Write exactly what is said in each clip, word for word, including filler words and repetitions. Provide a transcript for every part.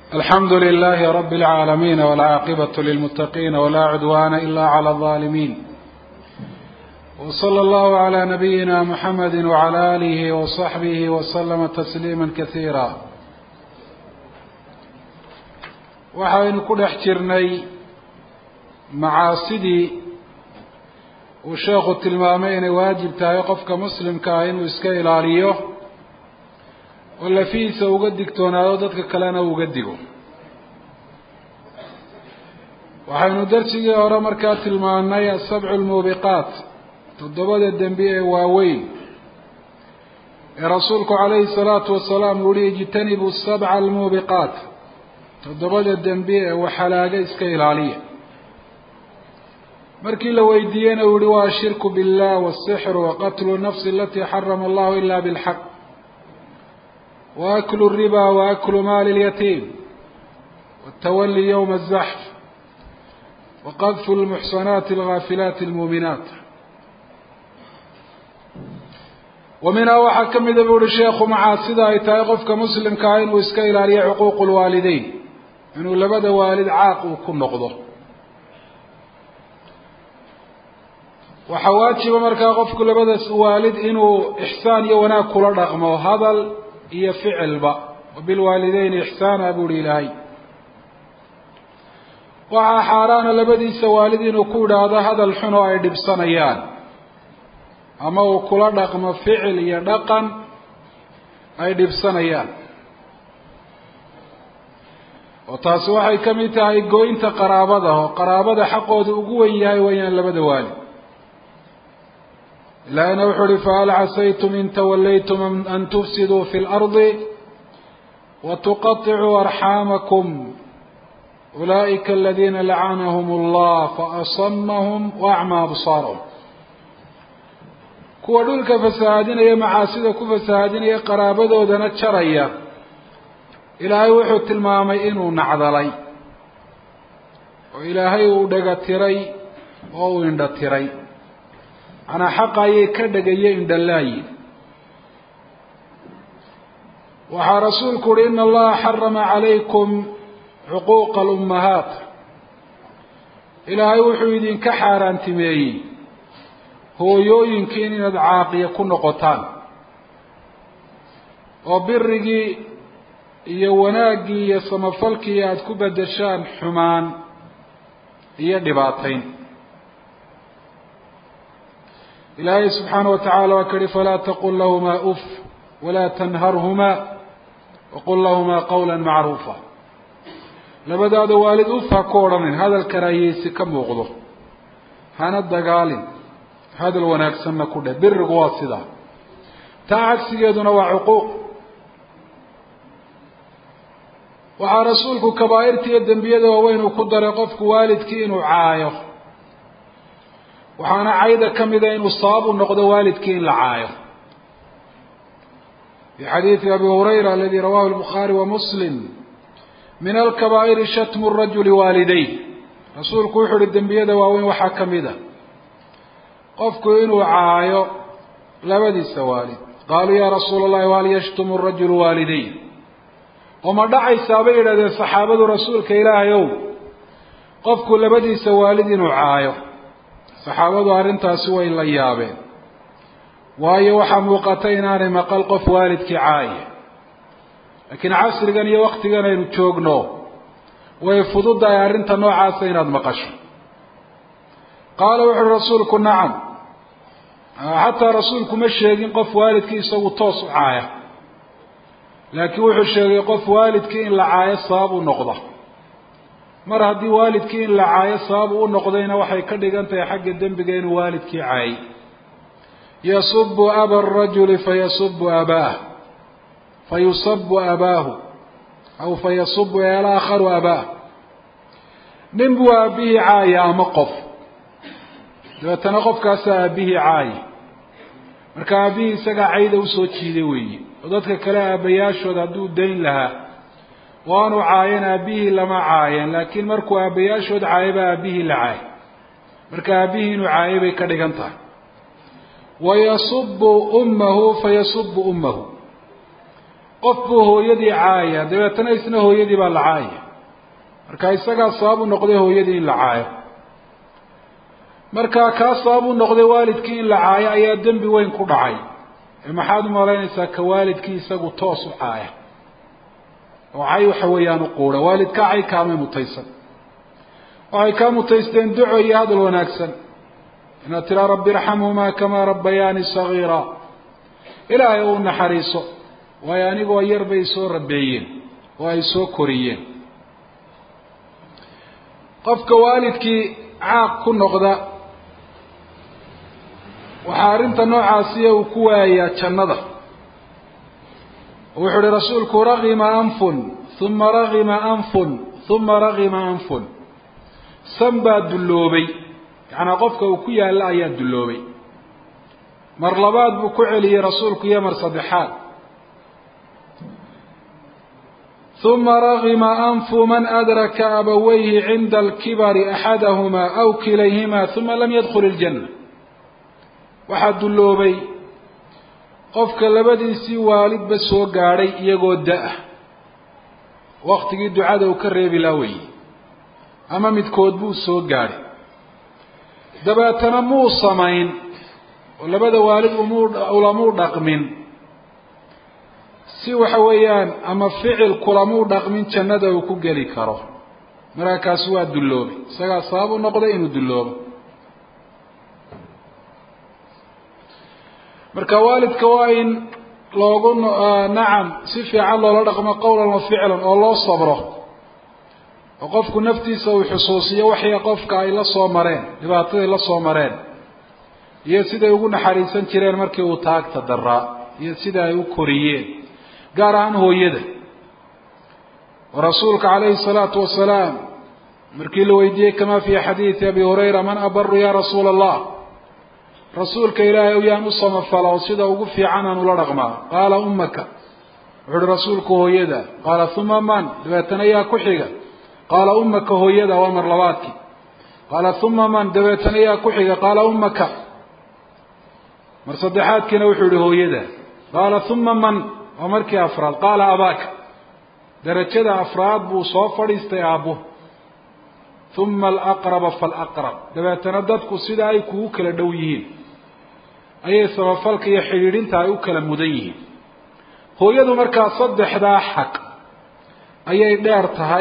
الحمد لله رب العالمين والعاقبة للمتقين ولا عدوان إلا على الظالمين، وصلى الله على نبينا محمد وعلى آله وصحبه وسلم تسليما كثيرا. waxaynu ku dhex jirnay macaasidii uu sheekhu tilmaamay inay waajib tahay qofka muslimka ah inuu iska ilaaliyo oo lafiisa uga digtoonaado dadka kalena uga digo. waxaynu darsigii hore markaa tilmaanay asabcu almuubiqaat, toddobada dembi ee waaweyn ee rasuulku calayhi salaatu wasalaam uu yihi ijtanibu sabca almuubiqaat, toddobada dembi ee waxalaaga iska ilaaliya. markii la weydiiyeyna uu yihi waa ashirku billah waasixru waqatlu nafsi alatii xarama allahu ila bilxaq waaklu الriba waaklu maali اlyatiim watawali ywma الzaxf waqadfu lmuxsanaati alghaafilaati almuuminaat. wa minhaa waxaa ka mida buu uhi sheekhu macaasida ay tahay qofka muslimka ah inuu iska ilaaliyo xuquuq lwaalideyn, inuu labada waalid caaq uu ku noqdo. waxaa waajiba markaa qofku labadaas waalid inuu ixsaan iyo wanaag kula dhaqmo, hadal iyo ficilba. wabilwaalideyni ixsaana buu uhi ilaahay. waxaa xaaraana labadiisa waalid inuu ku idhaahdo hadal xun oo ay dhibsanayaan, ama uu kula dhaqmo ficil iyo dhaqan ay dhibsanayaan. oo taasi waxay ka mid tahay gooynta qaraabada, oo qaraabada xaqooda ugu wen yahay wayaan labada waalid. ilaahina wuxuu uhi fahal casaytum in tawallaytum an tufsiduu fi lardi watuqaطicuu arxaamakum ulaa'ika aladiina lacanahum allah faasamahum waacmaa absaarahum. kuwa dhulka fasahaadinaya, macaasida ku fasahaadinaya, qaraabadoodana jaraya, ilaahay wuxuu tilmaamay inuu nacdalay oo ilaahay uu dhaga tiray oo uu indha tiray. manaa xaqa ayay ka dhagaye indhalaayi. waxaa rasuulku uhi ina allaha xarama calaykum xuquuqa alummahaat, ilaahay wuxuu idinka xaaraantimeeyey hooyooyinkiin inaad caaqiya ku noqotaan, oo birigii iyo wanaaggii iyo samafalkii aada ku bedeshaan xumaan iyo dhibaatayn. ilaahay subxaana wa tacala waa ka yihi falaa taqul lahumaa uf walaa tanharhumaa waqul lahumaa qawla macruufa. labadaada waalid uf ha ku odhanin, hadal karaahiyeysi ka muuqdo, hana dagaalin, hadal wanaagsanna ku dheh. birigu waa sidaa. taa cagsigeeduna waa cuquuq. waxaa rasuulku kabaa'irta iyo dembiyada waaweyn uu ku daray qofku waalidkii inuu caayo. waxaana cayda ka mida inuu sabab u noqdo waalidkii in la caayo. fi xadiidi abi hurayra aladi rawahu albukhaari wa muslim min alkabaa'iri shatmu rajuli waalidayh. rasuulku wuxuu uhi dembiyada waaweyn waxaa ka mid a qofku inuu caayo labadiisa waalid. qaaluu ya rasuula allahi wahal yashtumu rajulu waalidayh, oo ma dhacaysaa bay yidhahdeen saxaabadu rasuulka ilaahay ow qofku labadiisa waalid inuu caayo. saxaabadu arrintaasi way la yaabeen, waayo waxaa muuqata inaanay maqal qof waalidkii caaya. laakiin casrigan iyo waktigan aynu joogno way fududahay arrinta noocaasa inaad maqasho. qaala wuxu uhi rasuulku nacam. xataa rasuulku ma sheegin qof waalidkii isagu toos u caaya, laakiin wuxuu sheegay qof waalidkii in la caayo sabab u noqda. mar haddii waalidkii in la caayo sabab u noqdayna waxay ka dhigan tahay xagga dembiga inuu waalidkii caayay. yasubu aba arajuli fayasubu abaah fayusabu abaahu aw fayasubu alaakharu abaah. nin buu aabihii caaya ama qof, dabeetana qofkaasaa aabihii caaya. marka aabihii isagaa cayda usoo jiiday weeye. oo dadka kale aabayaashood hadduu dayn lahaa waanu caayan aabihii lama caayan, laakiin markuu aabayaashood caayaba aabihii la caay. marka aabihii inuu caayay bay ka dhigan tahay. wayasubu ummahu fayasubu ummahu. qof buu hooyadii caaya dabeetana isna hooyadii baa la caaya marka isagaa sabab u noqday hooyadii in la caayo marka kaa sabab u noqday waalidkii in la caayo ayaa dembi weyn ku dhacay ee maxaad u malaynaysaa ka waalidkii isagu toos u caaya oo cay waxa weeyaan u quudha waalidka cay kaamay mutaysan waxay kaa mutaysteen duco iyo hadal wanaagsan inaad tiraa rabbi irxamhumaa kamaa rabbayaani sagiira ilaahay uu naxariiso waayo anigoo yar bay soo rabeeyeen oo ay soo koriyeen qofka waalidkii caaq ku noqda waxaa arrinta noocaasiya uu ku waayayaa jannada wuxuu uhi rasuulku ragima anfun uma ragima anfun uma ragima anfun san baa dulloobay yacnaa qofka uu ku yaalla ayaa dulloobay mar labaad buu ku celiyey rasuulku iyo mar saddexaad uma ragima anfu man adraka abawayhi cinda alkibari axadahumaa aw kilayhimaa uma lam yadkhul iljanna waxaa dulloobay qofka labadiisii waalidba soo gaadhay iyagoo da-ah waktigii ducada uu ka reebi laa weye ama midkood buu soo gaadhay dabeetana muu samayn oo labada waalid ulamuu dhaqmin si waxa weeyaan ama ficil kulamuu dhaqmin jannada uu ku geli karo markaa kaasi waa dulloobay isagaa sabab u noqday inuu dulloobo marka waalidka waa in loogu nacam si fiican loola dhaqmo qowlan wa ficlan oo loo sabro oo qofku naftiisa uu xusuusiyo waxay qofka ay la soo mareen dhibaataday la soo mareen iyo siday ugu naxariisan jireen markii uu taagta daraa iyo sida ay u koriyeen gaar ahaan hooyada rasuulka calayhi salaatu wasalaam markii la weydiiyey kama fi xadiidi abi hurayra man abaru ya rasuula allah rasuulka ilaahay u yaan u samafala oo sida ugu fiican aan ula dhaqmaa qaala ummaka wuxuu uhi rasuulku hooyada qaala uma man dabeetana yaa ku xiga qaala ummaka hooyada waa mar labaadkii qaala uma man dabeetana yaa ku xiga qaala ummaka mar saddexaadkiina wuxuu ihi hooyada qaala uma man waa markii afraad qaala abaaka darajada afraad buu soo fadhiistay aabbo uma alaqraba falaqrab dabeetana dadku sida ay kugu kala dhow yihiin ayay samafalka iyo xidhiidhinta ay u kala mudan yihiin hooyadu markaa saddexdaa xaq ayay dheer tahay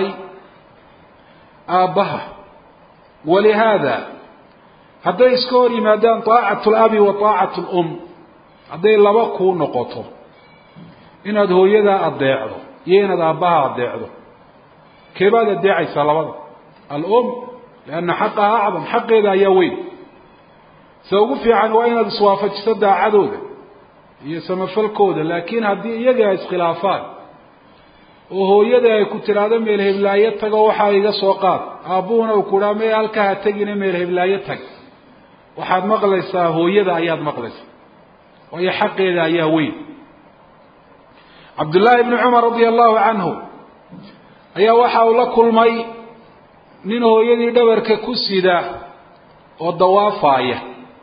aabbaha walihaada hadday iska hor yimaadaan taacatu labi wa taacatu lum hadday laba kuu noqoto inaad hooyadaa adeecdo iyo inaad aabbaha adeecdo keebaad adeecaysaa labada alum lianna xaqaha acdam xaqeeda ayaa weyn se ugu fiican waa inaad iswaafajiso daacadooda iyo samafalkooda laakiin haddii iyagii ay iskhilaafaan oo hooyada ay ku tiraahdo meel heblaayo tago waxaa iga soo qaad aabbuhuna uu kuhaa mee halkaa ha tegina meel heblaayo tag waxaad maqlaysaa hooyada ayaad maqlaysaa waayo xaqeeda ayaa weyn cabdullaahi ibni cumar radia allahu canhu ayaa waxa uu la kulmay nin hooyadii dhabarka ku sida oo dawaafaya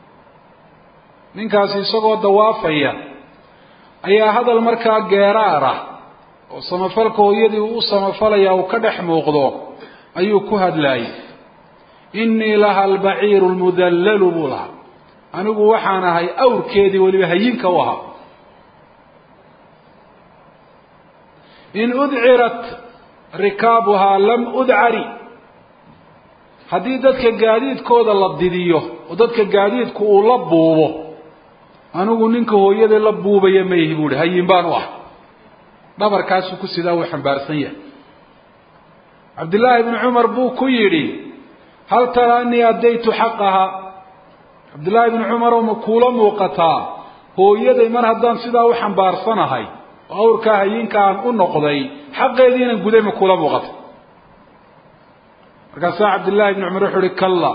ninkaasi isagoo dawaafaya ayaa hadal markaa geeraar ah oo samafalka hooyadii uu u samafalaya uu ka dhex muuqdo ayuu ku hadlayay innii laha albaciiru lmudallalu buu lahaa anigu waxaan ahay awrkeedii weliba hayinka u ahaa in udcirat rikaabuhaa lam udcari haddii dadka gaadiidkooda la didiyo oo dadka gaadiidku uu la buubo anigu ninka hooyada la buubaya ma ihi buuhi hayin baan u ah dhabarkaasuu ku sidaa uu xambaarsan yahay cabdillaahi ibni cumar buu ku yidhi hal tara anii addaytu xaqaha cabdillaahi ibni cumaroo ma kuula muuqataa hooyaday mar haddaan sidaa u xambaarsanahay oo awrkaa hayinka aan u noqday xaqeedii inaan guday ma kuula muuqata markaasaa cabdillaahi ibni cumar wuxuu uhi kalla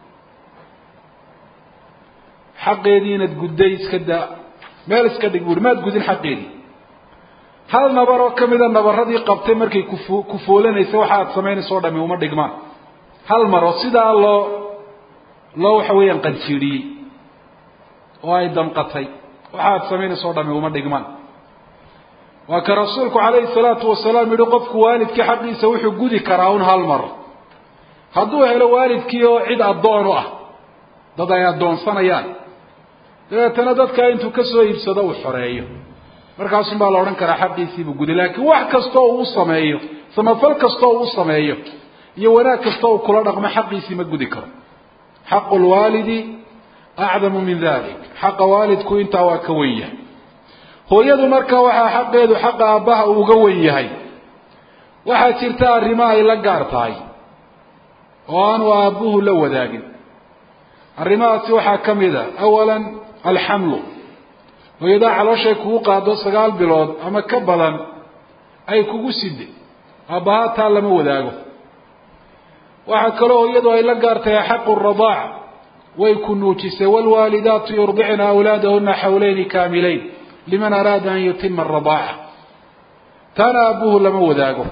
xaqeedii inaad gudday iska daa meel iska dhig buuhi maad gudin xaqeedii hal nabar oo ka mida nabaradii qabtay markay kufu ku foolanaysa waxa aad samaynaysa o dhami uma dhigmaan hal mar oo sidaa loo loo waxa weeyaan qanjiiriyey oo ay damqatay waxa aad samaynaysa o dhami uma dhigmaan وكرسولك عليه الصلاة والسلام يقفك والدك حقي سوحي قدي كراون هالمر هدوه إلى والدك يوعد الضوء ضد يا الضوء صنيان تنددك أنتو كسوه يبصدوا حريه markaas baa la oran karaa xaqiisii buu guday laakiin wax kasto uu sameeyo samafal kasto uu sameeyo iyo wanaag kasto uu kula dhaqmo xaqiisii ma gudi karo xaqul walidi a'zamu min dhalik xaq walidku inta waa ka weeyaa hooyadu marka waxa xaqeedu xaq aabaha uu uga weeyahay waxa jirta arrimo ay la gaartahay oo aan aabuhu la wadaagin arrimahaasi waxa kamida awalan alhamlu وإذا على شيء كوقع دو سقال بلاد أما كبلان أي كوكو سيد أباها تعلم وذاقه وحكروه يدو إلا قارتها حق الرضاع ويكونوا تسوى والوالدات يرضعن أولادهن حولين كاملين لمن أراد أن يتم الرضاعة تانا أبوه لما وذاقه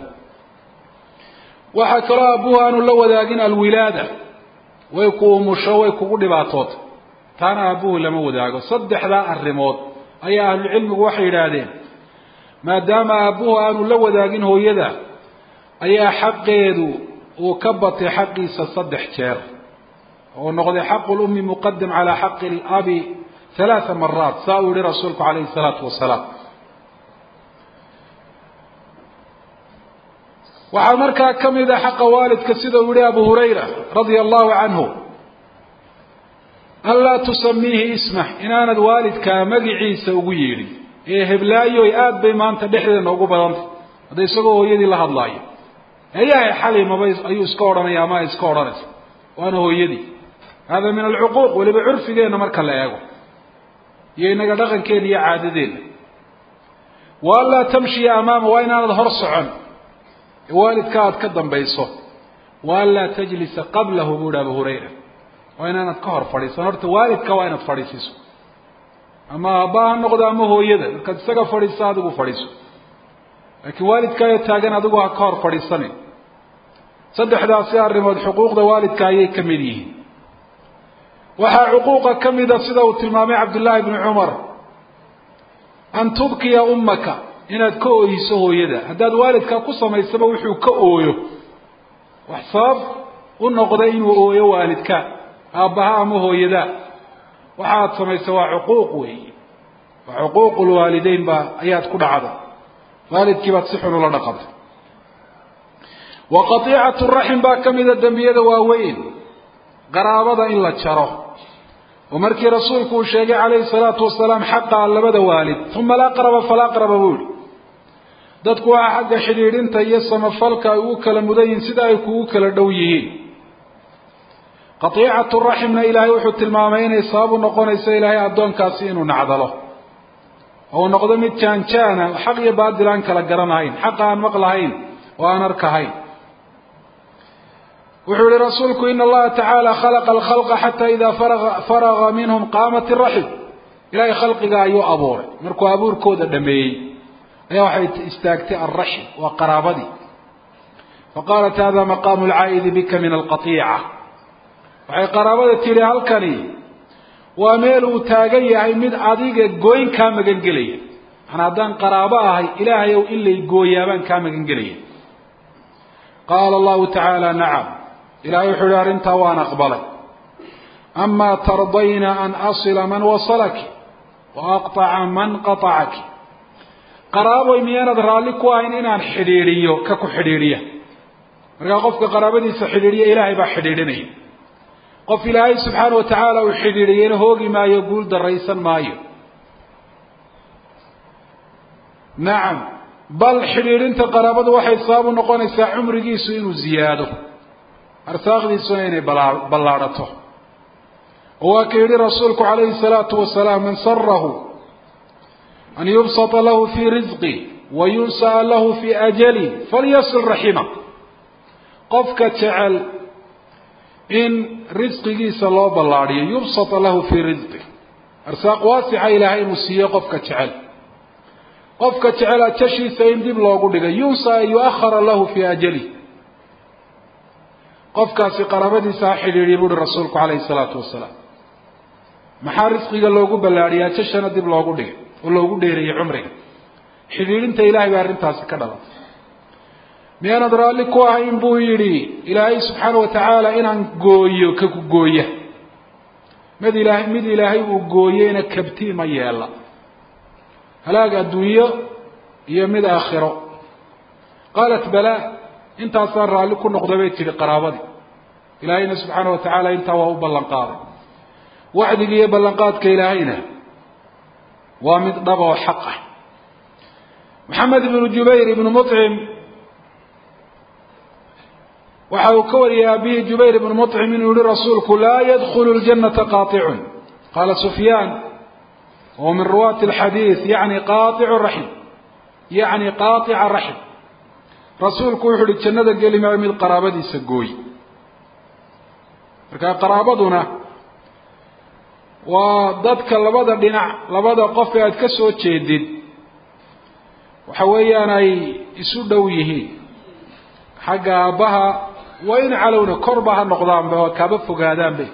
وحكروه أبوه أنه لو وذاقين الولادة ويكون مشروع ويكون لبعطوت تانا أبوه لما وذاقه صدح ذا الرموت أي أهل العلم وحي رادين ما دام أبوه أنه لو ذاقين هو يدا أي حق يدو وكبط حقي سصدح شير ونقض حق الأم مقدم على حق الأب ثلاث مرات ساوي لرسولك عليه الصلاة والسلام وحمرك كم إذا حق والد كسيد ولي أبو هريرة رضي الله عنه ألا تسميه اسمه إن أنا الوالد كمجي عيسى وغيري إيه هبلايو يأد بما أنت بحثنا وقبل أنت هذا يسقوه يدي الله الله هي حالي ما بيس أيو سكورنا يا ما يسكورنا وأنا هو يدي هذا من العقوق واللي بعرف لنا مركل لا يقول يينا قدقن كين يا عاددين ولا تمشي أمامه وين أنا ظهر صعن والد كاد كدم بيصه ولا تجلس قبله بودا أبو هريرة وين أنا تكهر فريس صرت والد كواين فريسيس أما أباه نقد أمه هو يده قد سجى فريس صادق فريسه لكن والد كاي تاجن أدقوا كهر فريسني صدق حدا سيار رماد حقوق ده والد كاي كمليه وها عقوق كم إذا صدق وتلمامي عبد الله بن عمر أن تبكي أمك إن تكوي سهو يده هذا والد كقصة ما يسبب وحي كأويه وحصاب ونقدين وأويه والد كا أبها أمه يده وحاد سما يسوى عقوق وهي وعقوق الوالدين با أيات كل عدد والد كي بتصحن ولا نقض وقطيعة الرحم با كم إذا الدنبية واوين قرابة إلا تشره ومركي رسولك الشيخ عليه الصلاة والسلام حق على بدا والد ثم لا قرب فلا قرب بولي دادكوا حق حريرين تيسم فالك يوكل مدين سدايك يوكل دويهين قطيعة الرحم إلهي وحد المامين إصاب ونقون إسا إلهي أدون كاسين ونعضله أو نقدم كان كان حق يبادل عنك لقرنهين حق عن مقلهين وأن أركهين وحول رسولك إن الله تعالى خلق الخلق حتى إذا فرغ, فرغ منهم قامت الرحم إلهي خلقك أيو أبور مركو أبور كود الدمي أيو حيث استاكتئ الرحم وقرابدي فقالت هذا مقام العائد بك من القطيعة وحي قرابدتي لهالكني وميلو تاقيا مد عديق قوين كامقن قليا أنا دان قراباها إلهي وإلي قويابان كامقن قليا قال الله تعالى نعم إلهي حلار انت وانا اقبلك أما ترضين أن أصل من وصلك وأقطع من قطعك قرابو يميانا ذرالك وإن إنا حديريو ككو حديرية مرقا قفك قرابدي سحديرية إلهي بحديريني قف إلهي سبحانه وتعالى وحديريين هوغي ما يقول در رئيسا مايو نعم بل حديرين تقرابد وحي صابوا نقون إسا عمرقي سوينو زياده أرساغدي سويني بلارته وكيري رسولك عليه الصلاة والسلام من سره أن يبسط له في رزقه وينسى له في أجله فليصل رحمه قفك تعال إن رزقه سلو بلاري يبسط له في رزقه أرساق واسعة إلهي مسيح قفك تعال قفك تعالى تشي سيندب لوغو دغ يوسى يؤخر له في اجله قفك سي قرابدي ساحل يريد رسولك عليه الصلاه والسلام محارسقي لوغو بلاريا تشنا دب لوغو دغ ولوغو ديري عمرك xidhiidhinta ilaahay baa arrintaasi ka dhalatay miyaanad raalli ku ahayn buu yidhi ilaahay subxaana wa tacaala inaan gooyo ka ku gooya mid ilaahay mid ilaahay uu gooyeyna kabtii ma yeela halaag adduunyo iyo mid aakhiro qaalat balaa intaasaan raalli ku noqda bay tidhi qaraabadii ilaahayna subxaana wa tacaala intaa waa u ballan qaaday wacdiga iyo ballanqaadka ilaahayna waa mid dhaba oo xaq ah maxamed ibnu jubayr ibnu muطcim waxa uu ka wariyay abihi jubayr ibnu muطcim inuu yihi rasuulku laa yadkhulu ljannata qaaطicun qaala sufyaan وهو من رواة الحديث يعني قاطع الرحم يعني قاطع الرحم رسولك وحد الجنة قال ما من قرابتي سقوي marka qaraabaduna waa dadka labada dhinac labada qof ee aad ka soo jeedid waxa weeyaan ay isu dhow yihiin xagga aabaha waa in calowna korba ha noqdaan ba kaba fogaadaan bay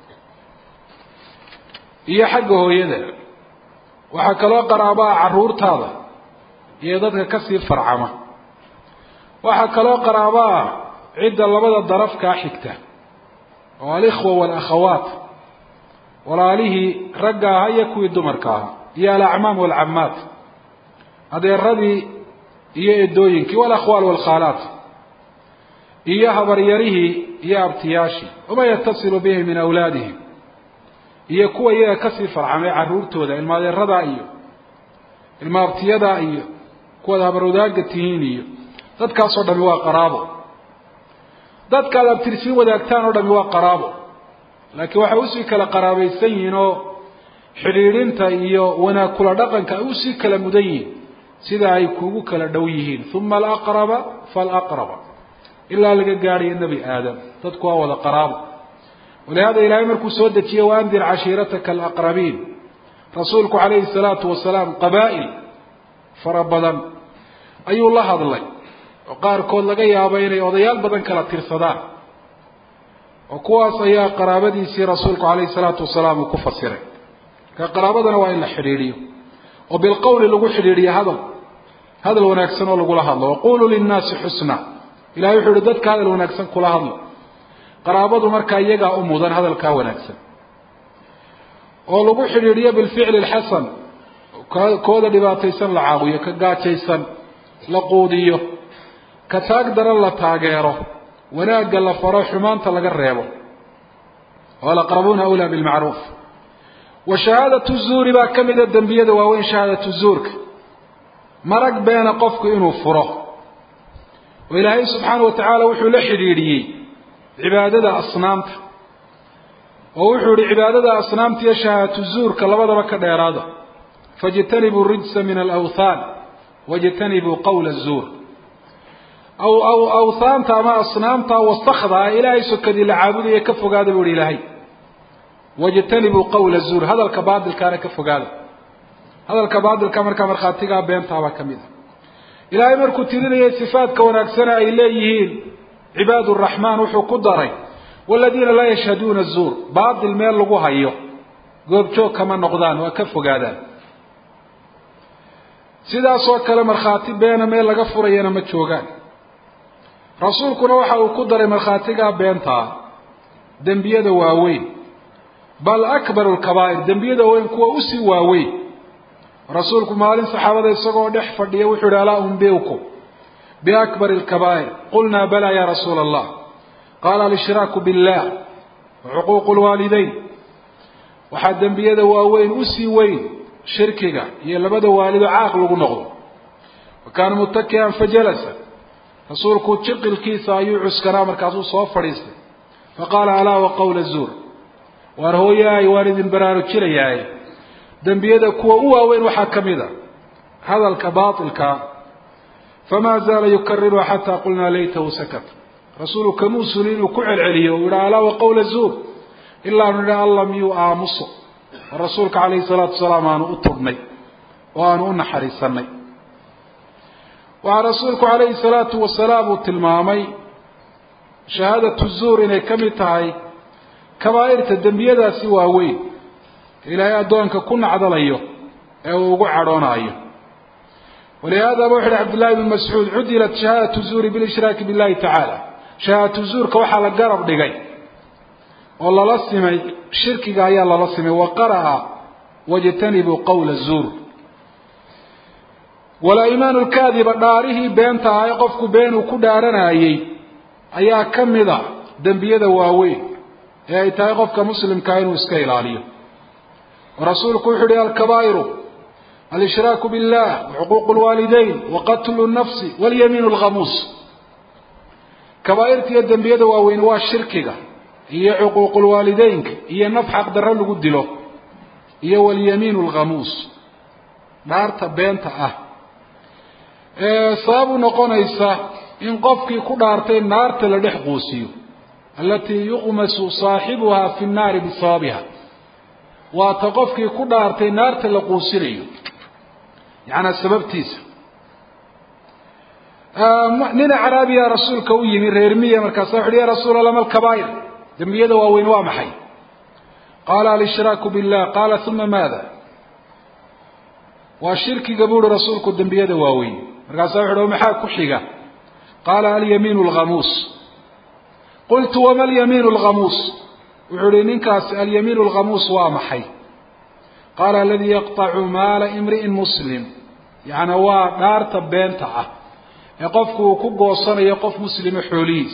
iyo xagga hooyada waxa kaloo qaraabaa caruurtaada iyo dadka ka sii farcama waxa kaloo qaraabaa cidda labada daraf ka xigta oo alikhwa wal akhawaat walaalihi ragga haya kuwi dumarka iyo al-a'maam wal ammaat adeeradii iyo edooyinkii wal akhwal wal khalaat iyo habaryarihi iyo abtiyaashi uma yattasilu bihi min awlaadihi iyo kuwa iyaga ka sii farcamay caruurtooda ilmaadeerada iyo ilmaabtiyada iyo kuwa habarwadaaga tihiin iyo dadkaas oo dhan waa qaraabo dadka aad tirsi wadaagtaan oo dhan waa qaraabo laakiin waxa uu si kala qaraabaysan yihiin oo xiriirinta iyo wanaag kula dhaqanka uu si kala mudan yihiin sida ay kuugu kala dhow yihiin thumma al-aqraba fal-aqraba illa laga gaariyo nabi aadam dadku waa wada qaraabo ولهذا إلهي مركو سودة وأنذر عشيرتك الأقربين رسولك عليه الصلاة والسلام قبائل فربضا أي الله هذا الله وقال كل لقيا بين وضيال بدن كلا ترصدان وكواس يا قرابتي سي رسولك عليه الصلاة والسلام وكفى سيرك كقرابتنا وإلا حريري وبالقول لقو حريري هذا هذا الوناكسن ولقو لها الله وقولوا للناس حسنا إلهي حردتك هذا الوناكسن كل هذا qaraabadu marka iyaga u mudan hadalka wanaagsan oo lagu xiriiriyo bil ficil al hasan kooda dhibaataysan la caawiyo ka gaajaysan la qoodiyo ka taag daran la taageero wanaaga la faro xumaanta laga reebo wala qarabuna awla bil ma'ruf wa shahadatu zur ba kamida dambiyada waa weyn shahadatu zurka marag beena qofku inuu furo oo ilaahay subhanahu wa ta'ala wuxuu la xiriiriyay عبادة أصنامت ووحور عبادة أصنامت يشهد الزور كاللبضة كديرادة فاجتنبوا الرجس من الأوثان واجتنبوا قول الزور أو أو أوثان تاما أصنامت واستخضع إلهي سكدي العابد يكفوا قادة بوري إلهي واجتنبوا قول الزور هذا الكباد الكان كفوا قادة هذا الكباد الكامر كامر خاتقا بين تابا كميدة إلهي مركو تريد صفات كونك سنة إليهين عباد الرحمن وحو قدري والذين لا يشهدون الزور بعض المال لغو هايو قوب شو كما نقضان وكفو قادان سيدا سوى كلام الخاتب بين ميل لغفر ايانا متشوغان رسولكنا وحو قدري مرخاتقا بينتا دنبيا دواوين بل أكبر الكبائر دنبيا دواوين كوا أسي واوين رسولكم مالين صحابة يساقوا نحفر ديوحوا لألاهم بيوكم بأكبر الكبائر قلنا بلى يا رسول الله قال الاشراك بالله وعقوق الوالدين وحد بيده وين أسي وين شركك يلبد والد عاقل ونغض وكان متكئا فجلس رسولك تشق الكيس يعس كرام الكاسو صوف فريسه فقال ألا وقول الزور وارهو ياي والد برارو تشري ياي دم بيده كوا وين وحكمده هذا الكباطل كا فما زال يكرر حتى قلنا ليته سكت رسول كموسلين وكعل عليه ولا وقول الزور إلا أن الله ميو آمص الرسول عليه الصلاة والسلام أنا أطرني وأنا أنحرسني ورسولك عليه الصلاة والسلام التلمامي شهادة الزور إن كمتاي كبائر الدنبية سوى وين إلى أدونك كنا عضليه أو قعدون أيه ولهذا وحد عبد الله بن مسعود عدلت شهادة الزور بالإشراك بالله تعالى شهادة الزور كوحا لقرب دقي والله لسمي شرك قايا الله لسمي وقرأ واجتنبوا قول الزور ولا إيمان الكاذب داره بينتا يقفك بينه كدارنا أيي أيا كمدا دنبيدا واوي أي تايقفك مسلم كاينو اسكيل عليه ورسولك يحدي الكبائر الإشراك بالله وحقوق الوالدين وقتل النفس واليمين الغموس كبائر تيدن بيدا واوين والشركة هي حقوق الوالدين هي نفح قدر له قد له هي واليمين الغموس دارتا بينتا أه صابو نقونيسا إن قفكي كدارتين نارتا لدح قوسيو التي يغمس صاحبها في النار بصابها وتقفكي كدارتين نارتا لقوسيريو يعني السبب تيس نينا عرابي يا رسول كوي من ريرمية مركز يا رسول الله ما الكبائر دمية دواوين وامحي قال الاشراك بالله قال ثم ماذا والشرك قبول رسولك الدنبية دواوين مركز يحدو محاك كحيقة قال اليمين الغموس قلت وما اليمين الغموس وعلينين كاس اليمين الغموس وامحي قال الذي يقطع مال امرئ مسلم يعني هو دار تبين تعه يقفك وكبه وصنع يقف مسلم حوليس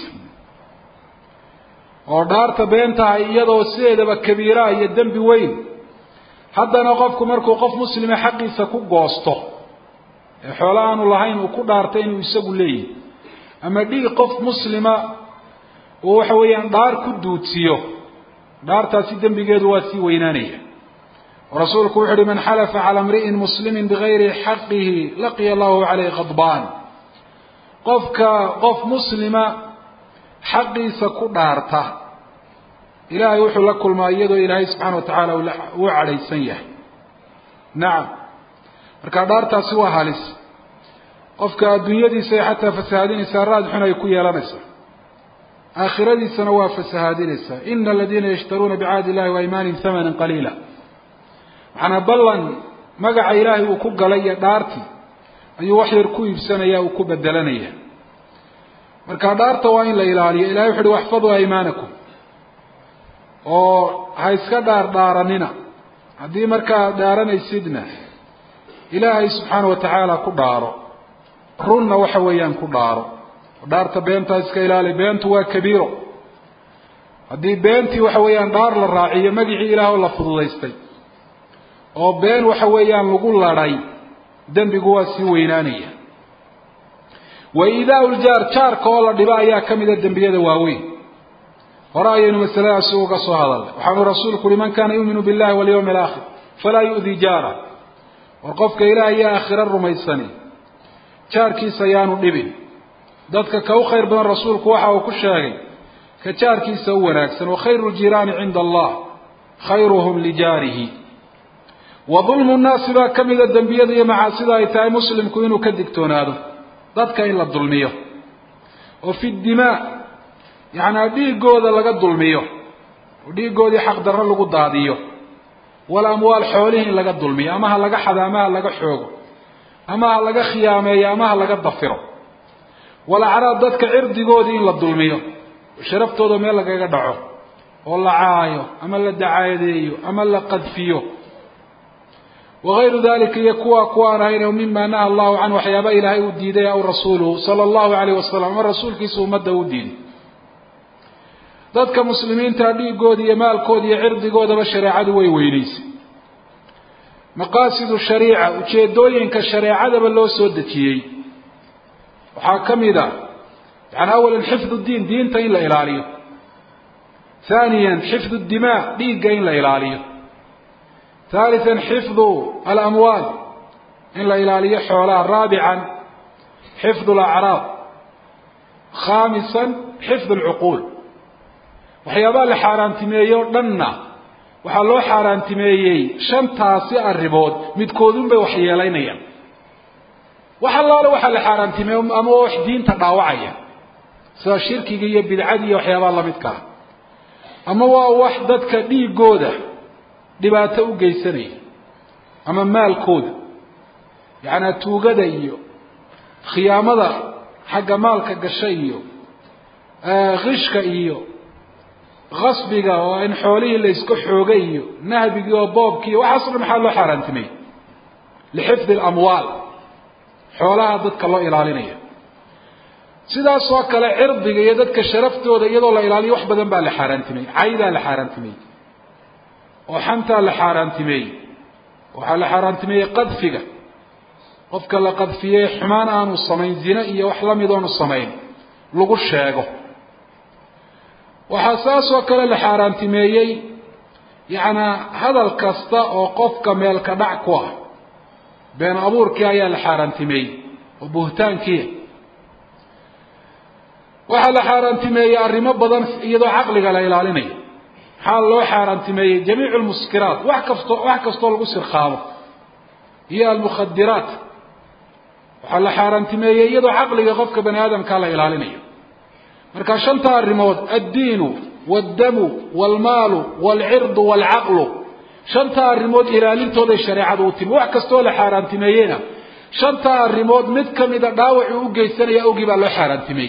ودار تبين تعه يدو السيدة بكبيرة يدن بوين حتى نقفك مركو وقف مسلم حقي سكوك وسطه حولان اللهين وكو دارتين ويساقوا لي أما دي قف مسلمة وحويا دار كدوتسيو دار تاسي دن بقيد واسي وينانية ورسولك وحد من حلف على امرئ مسلم بغير حقه لقي الله عليه غضبان قفك قف مسلمة حقي سكو دارته إلهي وحو لكل ما يدو إلهي سبحانه وتعالى وعلي سنيه نعم marka daartaasi waa halis qofka adduunyadiisa xataa fasaadinaysa raad xun ay ku yeelanaysa aakhiradiisana waa fasaadinaysa inna alladina yashtaruna bi'aadi illahi wa iimanin thamanan qalila ana ballan magaca ilaahi uu ku galay daarti ayuu wax yar ku iibsanaya uu ku bedelanaya marka daarta waa in la ilaaliyo ilaahi wuxuu waxfadu aymaanakum oo ha iska daar daaranina hadii marka daaranaysidna إلهي سبحانه وتعالى كدارو رنا وحويان كدارو دارت بينتا اسك إلهي بينتو وكبيرو هدي بينتي وحويان دار للراعية مدعي إله الله فضليستي أو بين وحويان لقول لراي دم بقوة سوينانية وإذا الجار شار كولا دبايا كمدة دم بيد واوي ورأينا مثلا سوق صهالا وحمد رسولك لمن كان يؤمن بالله واليوم الآخر فلا يؤذي جاره وقفك إلهي آخر الرميساني شاركي سيانو دبين ذاتك كو خير بن الرسول كوحا وكشاغي كشاركي سووناكسا وخير الجيران عند الله خيرهم لجاره وظلم الناس با كمل الدنبية مع سيدا إتاي مسلم كوينو كدكتون هذا ذاتك إلا الظلمية وفي الدماء يعني دي قودة لقى الظلمية ودي قودة حق در لقى الضادية والأموال حولهم لقى الظلمية أماها لقى حدا أماها لقى حوغ أماها لقى خيامية أماها لقى الضفرة والأعراض ذاتك عرضي قودين للظلمية وشرفتو دمي لقى قدعو والله عايو أما للدعاية ديو أما للقذفيو وغير ذلك يكوى أكوان هنا ومما نهى الله عنه وحيابا إلهي وديدي أو رسوله صلى الله عليه وسلم والرسول كيسو مده ودين dadka muslimiinta dhiigood iyo maalkood iyo cirdigoodaba shariicadu way weynaysi maqaasidu shariica ujeedooyinka shariicadaba loo soo dejiyay waxa kamida yani awalan xifdu diin diinta in la ilaaliyo ثانيا حفظ الدماء dhiiga in la ilaaliyo ثالثا حفظ الأموال إن لا ilaaliyo xoolaha رابعا حفظ الأعراض خامسا حفظ العقول waxyaaba la xaaraantimeeyo dhanna waxa loo xaaraantimeeyay shantaasi arribood midkoodun bay wax yeelaynayaan waxa laalo waxa la xaaraantimeeyo ama wax diinta dhaawacaya sida shirkiga iyo bidcada iyo waxyaaba la midka ama waa wax dadka dhiigooda dhibaato u geysanaya ama maalkooda يعني توجد إيو خيامة حق مالك قشيو آه غشك إيو غصبك وإن حوليه اللي يسكح حوقيه نهبك وبابك وحصر محله حارنتمي لحفظ الأموال حولها ضدك الله إلى علينا سيدا سواك لعرضك يددك شرفته وذا يدو الله إلى علي وحبدا بقى لحارنتمي عايدا لحارنتمي وحنتا لحارنتمي وحال لحارنتمي قذفك قفك الله قذفيه حمان آنو الصمين زنائي وحلم دون الصمين لغو الشاقه وحساس وكلا لحارنتمي يعني هذا الكسطاء وقفك ميلك دعكوه بين أبورك يا لحارنتمي وبهتانك وحال حارنتمي الرمى بدن يدو عقلك لا إلاليني حال لو حارنتمي جميع المسكرات وحكستو القصر خامه هي المخدرات وحال حارنتمي يدو عقلك قفك بني آدم كلا إلاليني مركا شنطة الرمود الدين والدم والمال والعرض والعقل شنطة الرمود إلالين تودي الشريعة دوتين وحكستو لحارنتميينا شنطة الرمود مدكم إذا داوع أوجي سنة أوجي بالله حارنتمي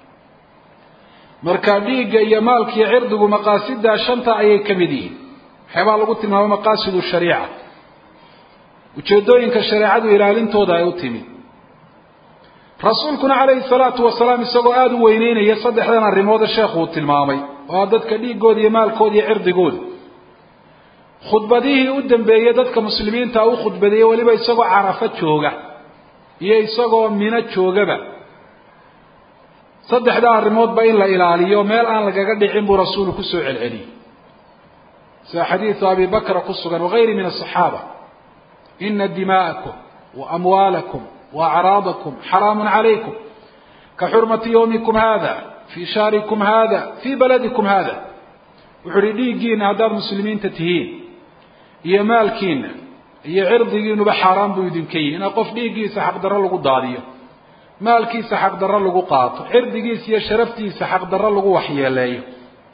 marka dhiiga iyo maalka iyo cirdigu maqaasida shanta ayay kamideen xabaa lagu tilmaamo maqaasidu shariica ujeedooyinka shariicadu ilaalintooda ay u timid rasuulkuna kaleey salaatu wasalaam isagoo aad u weyneynaya saddexdan arimood sheekhu tilmaamay oo dadka dhiigooda iyo maalkooda iyo cirdigooda khudbadihii u dambeeyay dadka muslimiinta uu khudbadeeyay waliba isagoo Carafa jooga iyo isagoo Mina joogaba saddexda arimood ba in la ilaaliyo meel aan lagaga dhicin buu rasuulku ku soo celceliyay sa xadiis Abi Bakr ku sugan وغير من الصحابة إن دماءكم وأموالكم وأعراضكم حرام عليكم كحرمة يومكم هذا في شهركم هذا في بلدكم هذا وحريدين هذا المسلمين تتهين يا مالكين يا عرضين بحرام بيدنكين أنا قف ديجي سحق در لو قضاديه maalkiisa xaq darro lagu qaato cirdigiisa iyo sharaftiisa xaq darro lagu waxyeeleeyo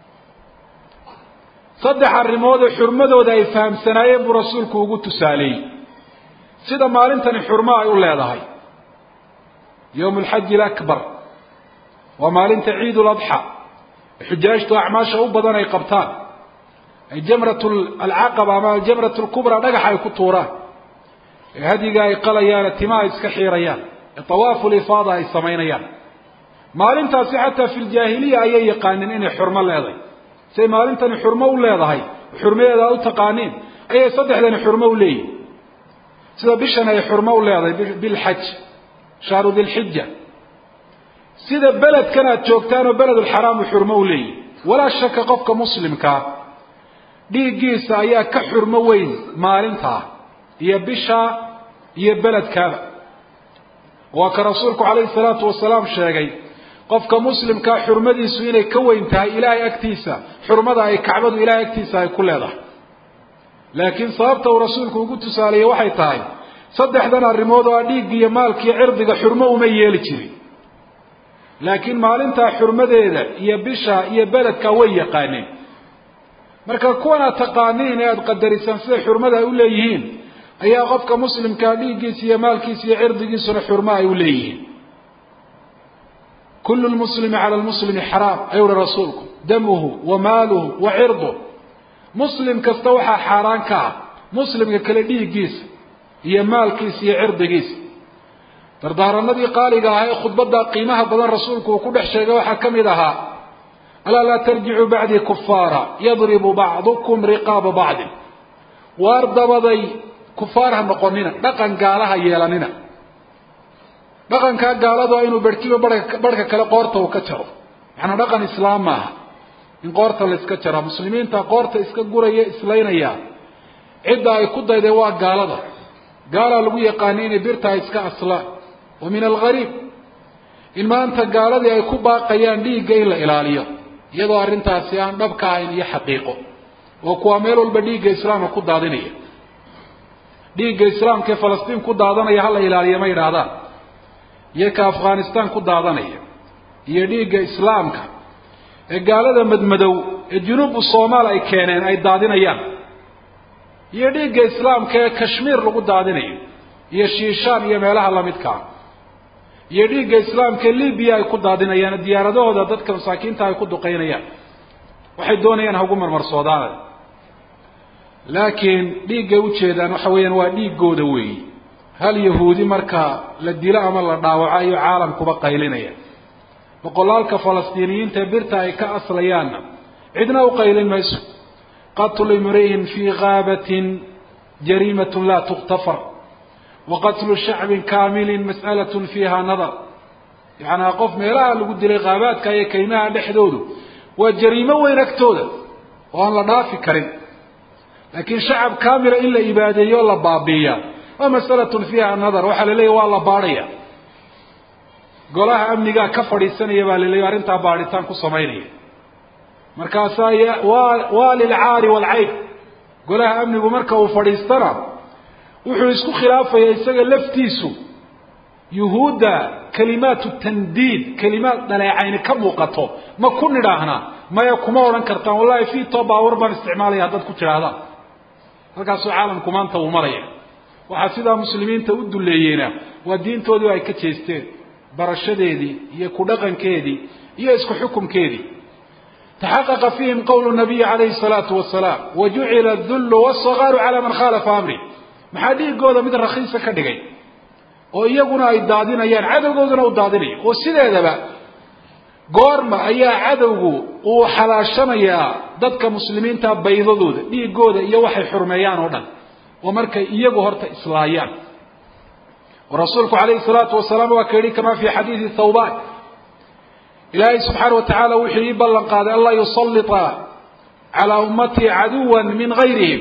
saddex arrimood oo xurmadooda ay fahamsanaayeen buu rasuulku ugu tusaaleeyay sida maalintani xurmo ay u leedahay يوم الحج الأكبر ومالنت عيد الأضحى حجاجته أعماشه أبدا أي قبطان أي جمرة العقبة مع الجمرة الكبرى نجح يكتوران هذه جاي قليان التماء إسكحيريان طواف الإفاضة أي سمينيان مالنت حتى في الجاهلية أي يقانين إن حرمة لهذا سي مالنت حرمة لهذا حرمة هذا تقانين أي صدح لنا حرمة لي سيدا بشنا حرمة لهذا بالحج شهر ذي الحجة سيدا بلد كانت جوكتان وبلد الحرام حرمة لي ولا شك قفك مسلم كا دي جيسا أي كحرمة وين مالنتها يا بشا يا بلد كذا وكرسولك عليه الصلاة والسلام شاقي قفك مسلم كا حرمدي سويني كوينتها إلهي أكتيسا حرمدها أي كعبد إلهي أكتيسا كل هذا لكن صابته ورسولك وقلت سالي وحي تاي صدح ذنا الرموضة ديق يا مالك يا عرضك حرمه وميالي جري لكن مالنتها حرمدي ذا يا بشا يا بلد كوي قانين مركا كونا تقانين يا قدر سنسي حرمدها أوليهين أي قفك مسلم كاليجيس يا مالكيس يا عرضيس حرماء وليه كل المسلم على المسلم حرام أيها رسولكم دمه وماله وعرضه مسلم كاستوحى حرام كعب مسلم كاليجيس يا مالكيس يا عرضيس تردار النبي قال إذا خطبة قيمها بدن رسولك وكل حشيء وحكم لها ألا لا ترجعوا بعد كفارا يضرب بعضكم رقاب بعض وارض بضي كفارها نقوننا دقن قالها يلاننا دقن كا قالها إنه بركيبه بركة كلا قورته وكتره يعني دقن إسلام معها إن قورته لإسكتره مسلمين تا قورته إسكتقورة إسلين إياه عدة يكود يدواء قالها قالها لقوية قانين برتها إسكا أصلا ومن الغريب إن ما أنت قالها يكون باقيان ليه قيل إلاليه يضع رنتها سيان نبكى إن يحقيقه وكواميرو البديق إسلام يكون دادينيه dhiigga islaamka ee Falastiin ku daadanaya hal ilaaliyo ma yiraahdaa iyo ka Afghanistan ku daadanaya iyo dhiigga islaamka ee gaalada madmadow ee junuub Soomaaliya ay keeneen ay daadinayaan iyo dhiigga islaamka ee Kashmir lagu daadinayo iyo shiishaan iyo meelaha lamidka iyo dhiigga islaamka Liibiya ay ku daadinayaan diyaaradahooda dadka masaakiinta ay ku duqeynayaan waxay doonayaan hagu marmarsoodaan laakiin dhiigga u jeedaan waxa weeyaan waa dhiigooda weey hal yahuudi marka la dilo ama la dhaawaco ay caalamkuba qaylinaya boqolaalka falastiiniyiinta birta ay ka aslayaan cidna u qaylin mayso qatl imri'in fi ghabatin jarimatun la tughfar وقتل شعب كامل مسألة فيها نظر يعني قف ميلها لو قد لي غابات كاي كيماها دحدوده والجريمه وينكتوده وان لا دافي كريم لكن شعب كامل الا عباديه ولا بابيه ومسألة فيها نظر وحل لي والله باريه قولها امنيغا كفريسنيه با لي arrinta baaritaan ku sameeyay markaas ay wal العار والعيب قولها امنيغو marka uu fadhiistana wuxuu isku khilaafay isaga laftiisu yuhuuda kalimaatu tandiid kalimaat dalaacayn ka muuqato ma ku nidhaahna ma ya kuma oran kartaan wallahi fi tobaawar baan isticmaalay hadad ku jiraada halkaas caalamku maanta uu maraya waxa sida muslimiinta u duleeyeen waa diintoodii ay ka jeesteen barashadeedii iyo ku dhaqankeedii iyo isku xukumkeedii تحقق فيهم قول النبي عليه الصلاة والسلام وجعل الذل والصغار على من خالف أمره maxaadiigooda mid raqiisa ka dhigay oo iyaguna ay daadinayaan cadawgoodana u daadinay oo sideedaba goorma ayaa cadawgu uu xalaashanaya dadka muslimiinta baydadooda dhiigooda iyo waxay xurmeeyaan oo dhan oo markay iyagu horta islaayaan rasuulku kaleey salaatu wasalaam waa keenay kama fi hadith thawban ilaahi subhanahu wa ta'ala wixii ballan qaaday allah yusallita ala ummati aduwan min ghayrihim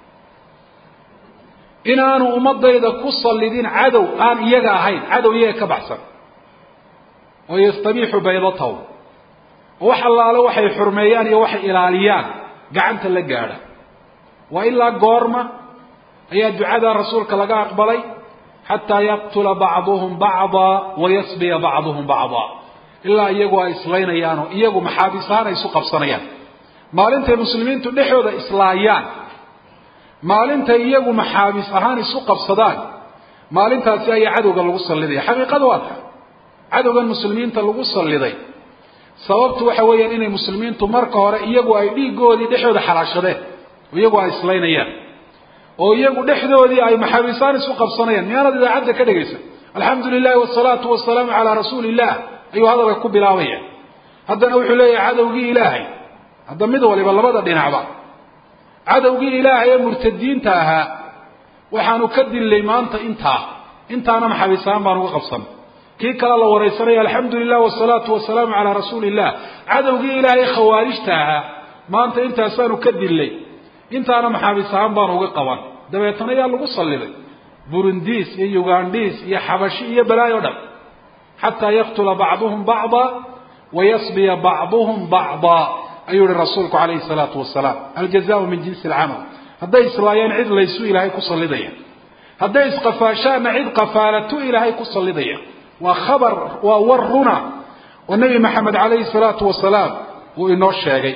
inaanu ummadayda ku sallidin cadow aan iyaga ahayn cadow iyaga ka baxsan oo yastabiixu baydataw wax allaale waxay xurmeeyaan iyo waxay ilaaliyaan gacanta la gaadha wa illa goorma ayaa ducada rasuulka laga aqbalay hatta yaqtula ba'dhum ba'dha wa yasbi ba'dhum ba'dha illa iyagu ay islaynayaan oo iyagu maxaabiisaan ay isu qabsanayaan maalinta muslimiintu dhexooda islaayaan maalinta iyagu maxaabis ahaan isu qabsadaan maalintaasi ay cadowga lagu saliday xaqiiqadu waa cadowga muslimiinta lagu saliday sababtu waxa weeyaan inay muslimiintu marka hore iyagu ay dhiigoodii dhexooda xalaashadeen iyagu ay islaynayaan oo iyagu dhexdoodii ay maxaabisaan isu qabsanayaan miyaanad idaacada ka dhageysan alxamdulillaah wasalaatu wasalaamu ala rasuulillah ayuu hadalka ku bilaabaya haddana wuxuu leeyahay cadowgii ilaahay hadda mid waliba labada dhinacba cadowgii ilaahay ee murtadiinta ahaa waxaanu ka dilay maanta inta intaana maxaabisaan baan uga qabsan kii kala la wareysanay alxamdulillaah wasalaatu wasalaamu ala rasuulillah cadowgii ilaahay khawaarijta ahaa maanta intaasaanu ka dilay intaana maxaabisaan baan uga qaban dabeetana yaa lagu saliday burundis iyo ugandis iyo xabashi iyo balaayo dhan hatta yaqtula ba'dhum ba'dha wa yasbi ba'dhum ba'dha أيها الرسول عليه الصلاة والسلام الجزاء من جنس العمل هذا إسلايان عيد ليسوا إلهي كسل لديه هذا إسقفاشان عيد قفالته إلهي كسل لديه وخبر وورنا والنبي محمد عليه الصلاة والسلام وإنه الشيء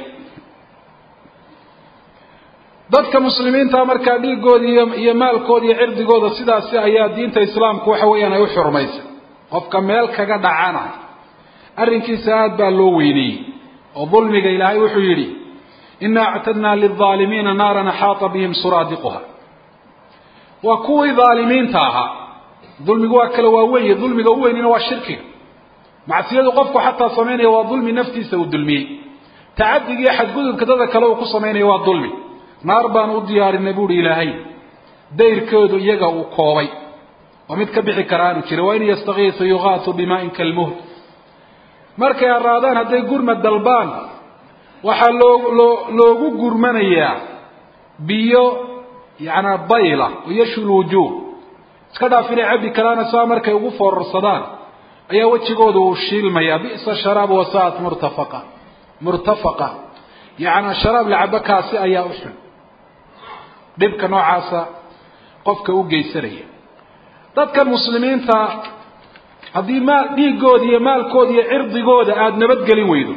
ضدك مسلمين تامر كادي قود يمال قود يعرض قود السيدة السيئة دين الإسلام كوحويانا يحر ميسا قفك مالك قد عانا أرنكي ساد باللويني وظلمك إلهي وحيري إنا اعتدنا للظالمين نارا نحاط بهم سرادقها وكوي ظالمين تاها ظلمك واكل واوي ظلمك واوي إنه الشرك مع سيادة قفك حتى صميني وظلم نفتي سوى الظلمي تعدي أحد قدر كذا كلو قصميني وظلمي نار بان ديار النبور إلهي دير كودو يقع وقوي ومتكبح كرانو وين يستغيث يغاث بماء كالمهد markay araadaan haday gurmad dalbaan waxa loo loogu gurmanaya biyo yaana bayla iyo shuluuju iska dhaafina cabdi kalaana saa markay ugu foorsadaan ayaa wajigoodu uu shiilmaya bi'sa sharaab wa sa'at murtafaqa murtafaqa yaana sharaab lacabakaasi ayaa u xun dibka noocaasa qofka u geysanaya dadka muslimiinta haddii maal dhiigood iyo maalkood iyo cirdigooda aad nabadgelin weydo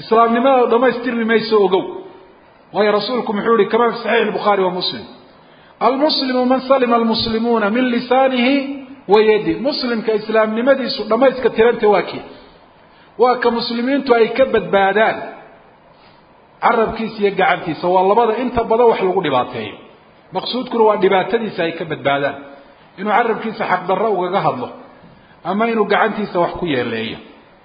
islaamnimada dhamaystirmi mayso ogow waayo rasuulku muxuu yiri kama fi sahih al-bukhari wa muslim المسلم من سلم المسلمون من لسانه ويده مسلم كإسلام لماذا لما يسكتران تواكي وكمسلمين تو أي كبد بعدان عرب كيس يقع كيس والله بدا انت بدا وحلقوا دباتين مقصود كروا دباتدي ساي كبد بعدان إنه عرب كيس حق ضره وقهض له أما إنه قعنتي سوحكو يليه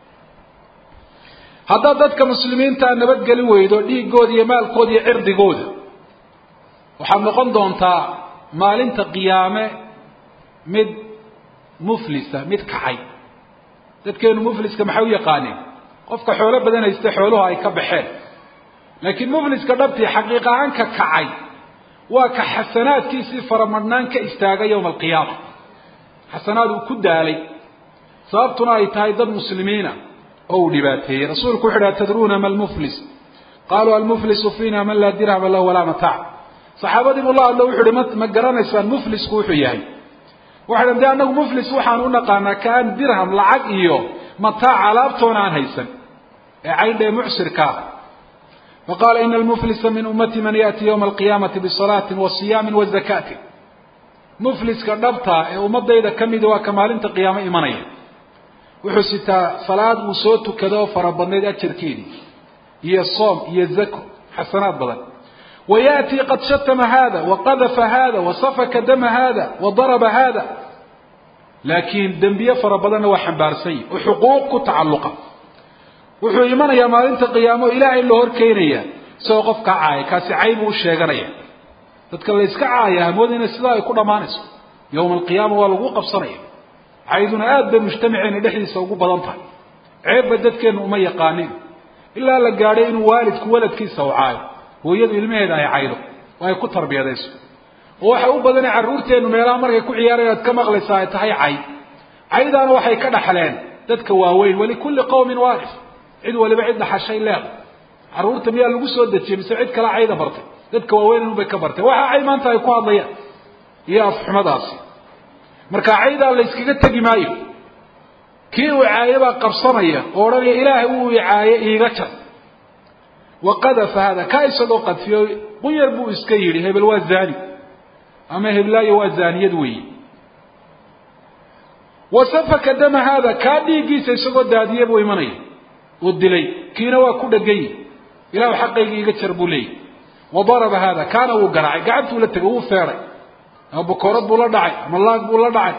هذا ضدك مسلمين تا نبت قالوا ويدو دي جود يمال قود يعرض جود وحنا قندون تا مال انت قيامة مد مفلسة مد كحي تذكروا مفلس كمحوية قانين قفك حوله بدنا يستحولوها يكبحين لكن مفلس كدبتي حقيقة عنك كعي وكحسنات كيسي فرمضنان كاستاغ يوم القيامة حسنات كد علي صابتنا يتايد المسلمين أو لباته رسولك وحدا تدرون ما المفلس قالوا المفلس فينا من لا درهم له ولا متاع صحابة الله الله وحدا ما قرانا المفلس كوحياي وحدا دي أنه مفلس وحانونا قانا كان درهم لعق إيوه متاع علابتون عن هيسن عين دي معسر كاه فقال إن المفلس من أمتي من يأتي يوم القيامة بصلاة وصيام وزكاة مفلس كنبتا أمضى إذا كمد وكمال انت قيامة إيمانية وحسيتا صلاة وصوت كذا فربنا أجركيني هي الصوم هي الزكاة حسنات بدل ويأتي قد شتم هذا وقذف هذا وصفك دم هذا وضرب هذا لكن دنبيا فربنا وحنبار سيء وحقوق تعلقه wuxuu imanaya maalinta qiyaamo ilaahay loo horkeenaya soo qof ka caay kaasi cayb uu sheeganaya dadka la iska caaya moodina sida ay ku dhamaanayso yawm alqiyaamo waa lagu qabsanaya cayduna aad bay mujtamaceena dhexdiisa ugu badan tahay ceeb dadkeenu uma yaqaanin ilaa la gaaray inuu waalidku waladkiisa u caayo hooyadu ilmaheeda ay caydo way ku tarbiyadayso waxa u badan caruurteenu meelaha markay ku ciyaarayaan ka maqlaysaa ay tahay cay caydana waxay ka dhaxleen dadka waaweyn wali kulli qawmin waaris cid waliba cid dhaxashay leedo caruurta miyaa lagu soo dajiyay mise cid kala cayda bartay dadka waaweyn inuu bay ka bartay waxa ay maanta ay ku hadlayaan iyo afxumadaasi marka cayda la iskaga tagi maayo kii uu caayaba qabsanaya oranaya ilaahay uu caaye iiga jar waqadafa hada kaisado qadfiyo quyar buu iska yiri hebel waa zaani ama heblaayo waa zaaniyad weey وسفك دم هذا كاديجي سيسقط داديه بو إيمانيه ودلي كينا وكل جي إلى حقيقي يجتر بولي وضرب هذا كان وقرع قعدت ولا تجوه فارق أبو كرب ولا داعي ملاك ولا داعي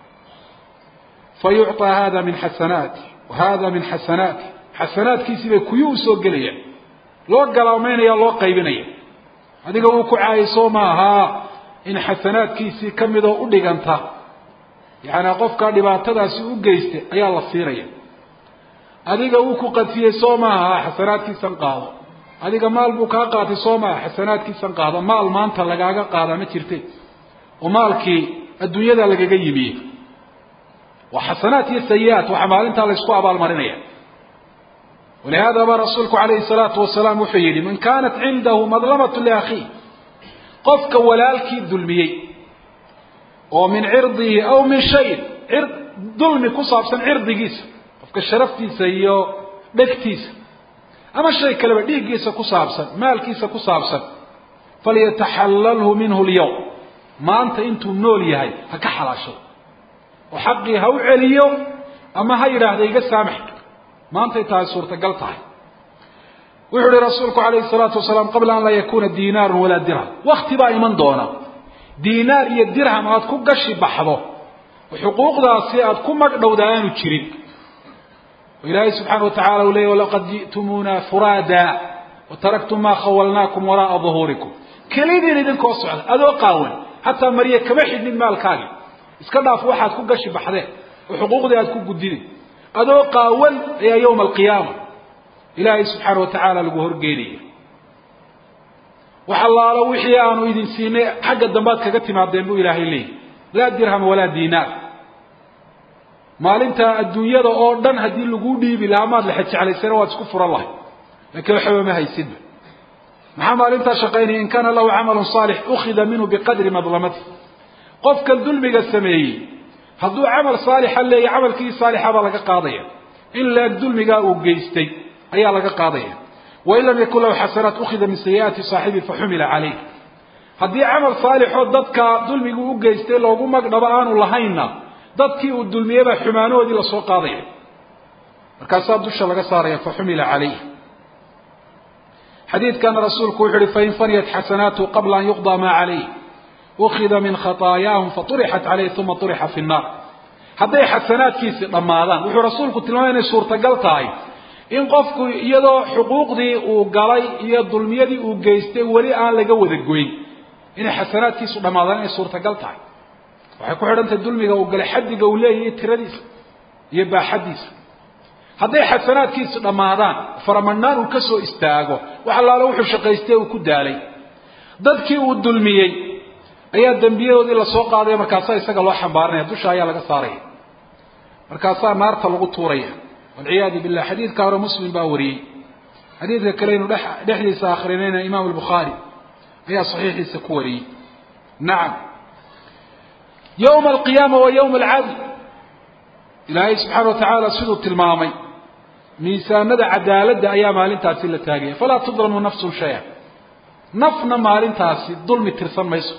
فيعطى هذا من حسنات وهذا من حسنات حسنات كيسي كيوس وقليه لو قالوا مين يا الله قيبنيه هذه قالوا كعايسو ماها إن حسنات كيسي كم ذا أدي جنتها يعني قفك دبعتها سوء جيست أي الله سيريا هذه قوك قد في صومها حسنات كيسان قاضي هذه مال بكاقات صومها حسنات كيسان قاضي مال ما أنت لقاقا قاضي ما ترتي ومالك الدنيا ذا لقاقا يبيه وحسنات هي السيئات وحمال أنت لسقوا أبا المرنية ولهذا ما رسولك عليه الصلاة والسلام وحيدي من كانت عنده مظلمة لأخيه قفك ولالك الظلميين ومن عرضه أو من شيء عرض ظلم كصابسا عرض جيس فكشرفتي سيو بكتيس أما الشيء كلمة دي جيس كصابسا مال كيس كصابسا فليتحلله منه اليوم ما أنت أنتم نولي هاي هكحل عشر وحقي هو عليو أما هاي راه ديجا سامحك ما أنت تاي صورة قلتها ويقول رسولك عليه الصلاة والسلام قبل أن لا يكون دينار ولا درهم واختباء من دونه دينار iyo dirham aad ku gashi baxdo xuquuqdaasi aad ku magdhowdaan u jirin ilaahay subhanahu wa ta'ala uu leeyahay laqad ji'tumuna furada wa taraktum ma khawalnakum wara'a dhuhurikum kaliidin idin ko socda adoo qaawan hatta mariya kama xidnin maalkaaga iska dhaaf waxaad ku gashi baxdeen xuquuqdii aad ku gudidin adoo qaawan ayaa yawm al-qiyaamah ilaahay subhanahu wa ta'ala lagu horgeeyay وحلا لو وحيان ويدين سيني حق الدنبات كجت مع الدنبو إلهي لي لا درهم ولا دينار مال انت الدنيا ده أردن هدي اللجودي بالعماد لحتى على السنوات كفر الله لكن الحوى ما هيسد محمد انت شقين إن كان له عمل صالح أخذ منه بقدر مظلمته قفك الظلم السمعي هذو عمل صالح اللي عمل كي صالح هذا لك قاضية إلا الظلم جاء وجيستي أي لك قاضية وإن لم يكن له حسنات أخذ من سيئات صاحبه فحمل عليه haddii camal saalixoo dadka dulmigu u geystay loogu magdhabo aanu lahayna dadkii uu dulmiyeyba xumaanoodii lasoo qaadaya markaasaa dusha laga saaraya faxumila calayh xadiidkana rasuulku wuxu uhi fain faniyat xasanaatu qabla an yuqdaa maa calayh ukhida min khataayaahum faطurixat calayh uma طurixa fi nnaar hadday xasanaadkiisi dhammaadaan wuxuu rasuulku tilmaamay inay suurtagal tahay in qofku iyadoo xuquuqdii uu galay iyo dulmiyadii uu geystay weli aan laga wada goyn inay xasanaadkiisu dhammaadaan inay suurtagal tahay waxay ku xidhantahay dulmiga uu galay xaddiga uu leeyahay tiradiisa iyo baaxaddiisa hadday xasanaadkiisu dhammaadaan faramadnaan uu ka soo istaago wax allaale wuxuu shaqaystay uu ku daalay dadkii uu dulmiyey ayaa dembiyadoodii lasoo qaadaya markaasaa isaga loo xambaaranaya dusha ayaa laga saaraya markaasaa naarta lagu tuuraya walciyaadu billah xadiidka hore muslim baa wariyey xadiidka kale inu dhexdiisa akhrinayna imaam albukhaari ayaa saxiixiisa ku wariyey nacam yowma alqiyaama wa yowma alcadl ilaahay subxaana watacaala siduu tilmaamay miisaanada cadaaladda ayaa maalintaasi la taagaya falaa tudlamu nafsun shaya nafna maalintaasi dulmi tirsan mayso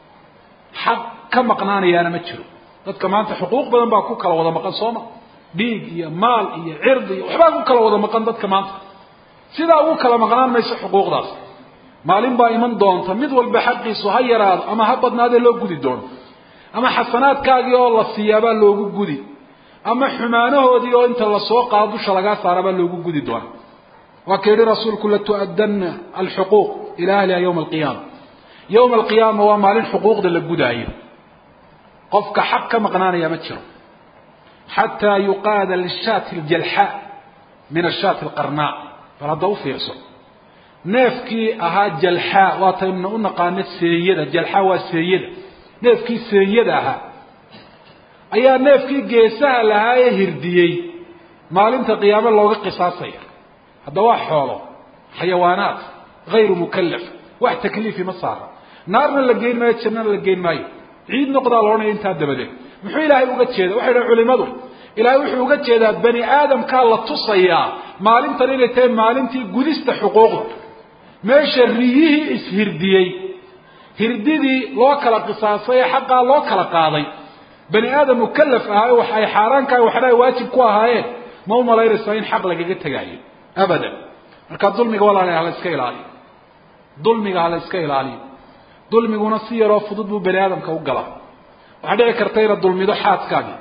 xaq ka maqnaanayaana ma jiro dadka maanta xuquuq badan baa ku kala wada maqan sooma dhiig iyo maal iyo cirdi iyo waxbaa ku kala wada maqan dadka maanta sidaa ugu kala maqnaan mayso xuquuqdaas maalin baa iman doonta mid walba xaqiisu ha yaraado ama ha badnaadee loo gudi doono ama xasanaadkaagii oo la siiyaabaa loogu gudi ama xumaanahoodii oo inta lasoo qaado dusha lagaa saarabaa loogu gudi doona waa ka yidhi rasuulku latu'addanna alxuquuq ila ahliha yowma alqiyaama yowma alqiyaama waa maalin xuquuqda la gudaayo qofka xaq ka maqnaanaya ma jiro xataa yuqaada lishaati aljalxa min ashaati alqarnaa bal hadda u fiirso neefkii ahaa jalxaa waataynu u naqaano seeyada jalxaa waa seeyada neefkii seeyada ahaa ayaa neefkii geesaha lahaa ee hirdiyey maalinta qiyaame looga qisaasaya hadda waa xoolo xayawaanaat hayru mukallaf wax takliifi ma saara naarna la geyn maayo jannana la geyn maayo ciid noqdaa loodhanaya intaa dabadeed muxuu ilaahay uga jeeda waxay dhahan culimadu ilaahay wuxuu uga jeedaa bani aadamkaa la tusayaa maalintan inay tahay maalintii gudista xuquuqda meesha riyihii ishirdiyey hirdidii loo kala qisaasay ee xaqaa loo kala qaaday bani aadam mukallaf ahaa wax ay xaaraanka waxna ay waajib ku ahaayeen ma u malaynaysaa in xaq lagaga tegaayo abadan marka dulmiga walaalayaal iska ilaaliyo dulmiga hala iska ilaaliyo dulmiguna si yaroo fudud buu bani aadamka u galaa waxaa dhici karta inaad dulmido xaaskaagii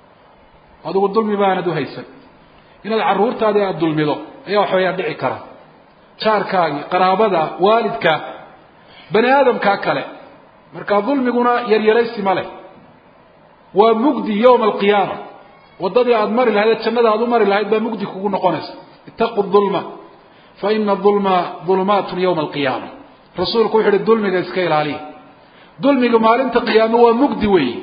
adigu dulmi baanad u haysan inaad carruurtaadii aada dulmido ayaa waxaweyaa dhici kara jaarkaagii qaraabada waalidka bani aadamkaa kale marka dulmiguna yaryaraysi ma leh waa mugdi yowma alqiyaama waddadii aada mari lahayd ee jannada aada u mari lahayd baa mugdi kugu noqonaysa ittaqu dulma fa ina dulma dulumaatun yowma alqiyaama rasuulku wuxu uhi dulmiga iska ilaaliya dulmiga maalinta qiyaame waa mugdi weeye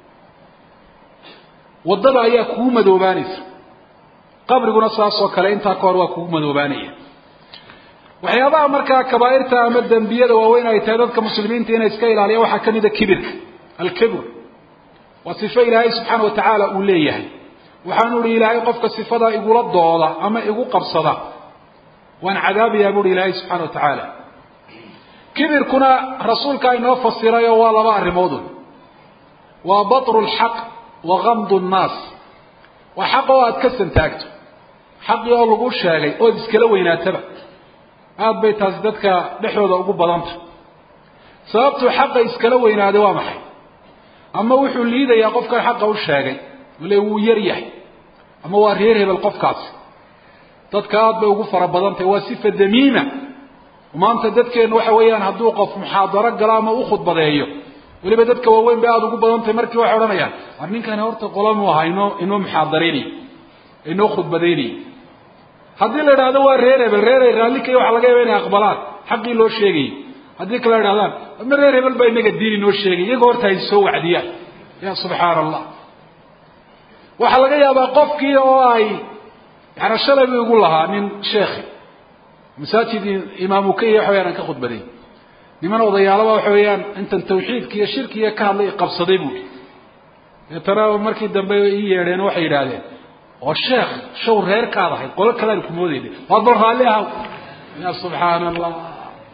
waddada ayaa kugu madoobaanaysa qabriguna saas oo kale intaa ka hor waa kugu madoobaanaya waxyaabaha markaa kabaa'irta ama dembiyada waaweyn ay tahay dadka muslimiinta inay iska ilaaliyaan waxaa ka mid a kibirka alkibr waa sifo ilaahay subxaana watacaala uu leeyahay waxaanu ihi ilaahay qofka sifadaa igula dooda ama igu qabsada waan cadaabayaa buuhi ilaahay subxaana watacaala kibirkuna rasuulkaa inoo fasirayo waa laba arrimoodun waa batru lxaq wa gamdu nnaas waa xaq oo aada ka santaagto xaqii oo lagu sheegay ood iskala weynaataba aada bay taasi dadka dhexdooda ugu badanta sababtuu xaqa iskala weynaaday waa maxay ama wuxuu liidayaa qofkan xaqa u sheegay wale wuu yar yahay ama waa reer hebel qofkaasi dadka aada bay ugu fara badantahy waa sifa damiima maanta dadkeenu waxa weeyaan hadduu qof muxaadaro galo ama u khudbadeeyo weliba dadka waaweyn bay aada ugu badantahy markii waxay odhanayaan war ninkani horta qolamu ahaa inoo inoo muxaadareynayo inoo khudbadeynayo haddii la idhaahdo waa reer hebel reeray raallikay waxaa laga yaaba inay aqbalaan xaqii loo sheegayay haddii kala idhahdaan ma reer hebel baa inaga diin inoo sheegay iyagoo horta hay soo wacdiyaan ya subxaana allah waxaa laga yaabaa qofkii oo ay yani shalay bu igu lahaa nin sheekhi masaajid imaamu ka iyo waxa weyaan aan ka khudbaday niman odayaalaba waxa weeyaan intan tawxiidka iyo shirkiga ka hadlay qabsaday buui deetana markii dambe ii yeedheen waxay yidhaahdeen oo sheekh show reerkaad ahayd qolo kalean kumoodeyna waad bal raalli ahaw ya subxaana allah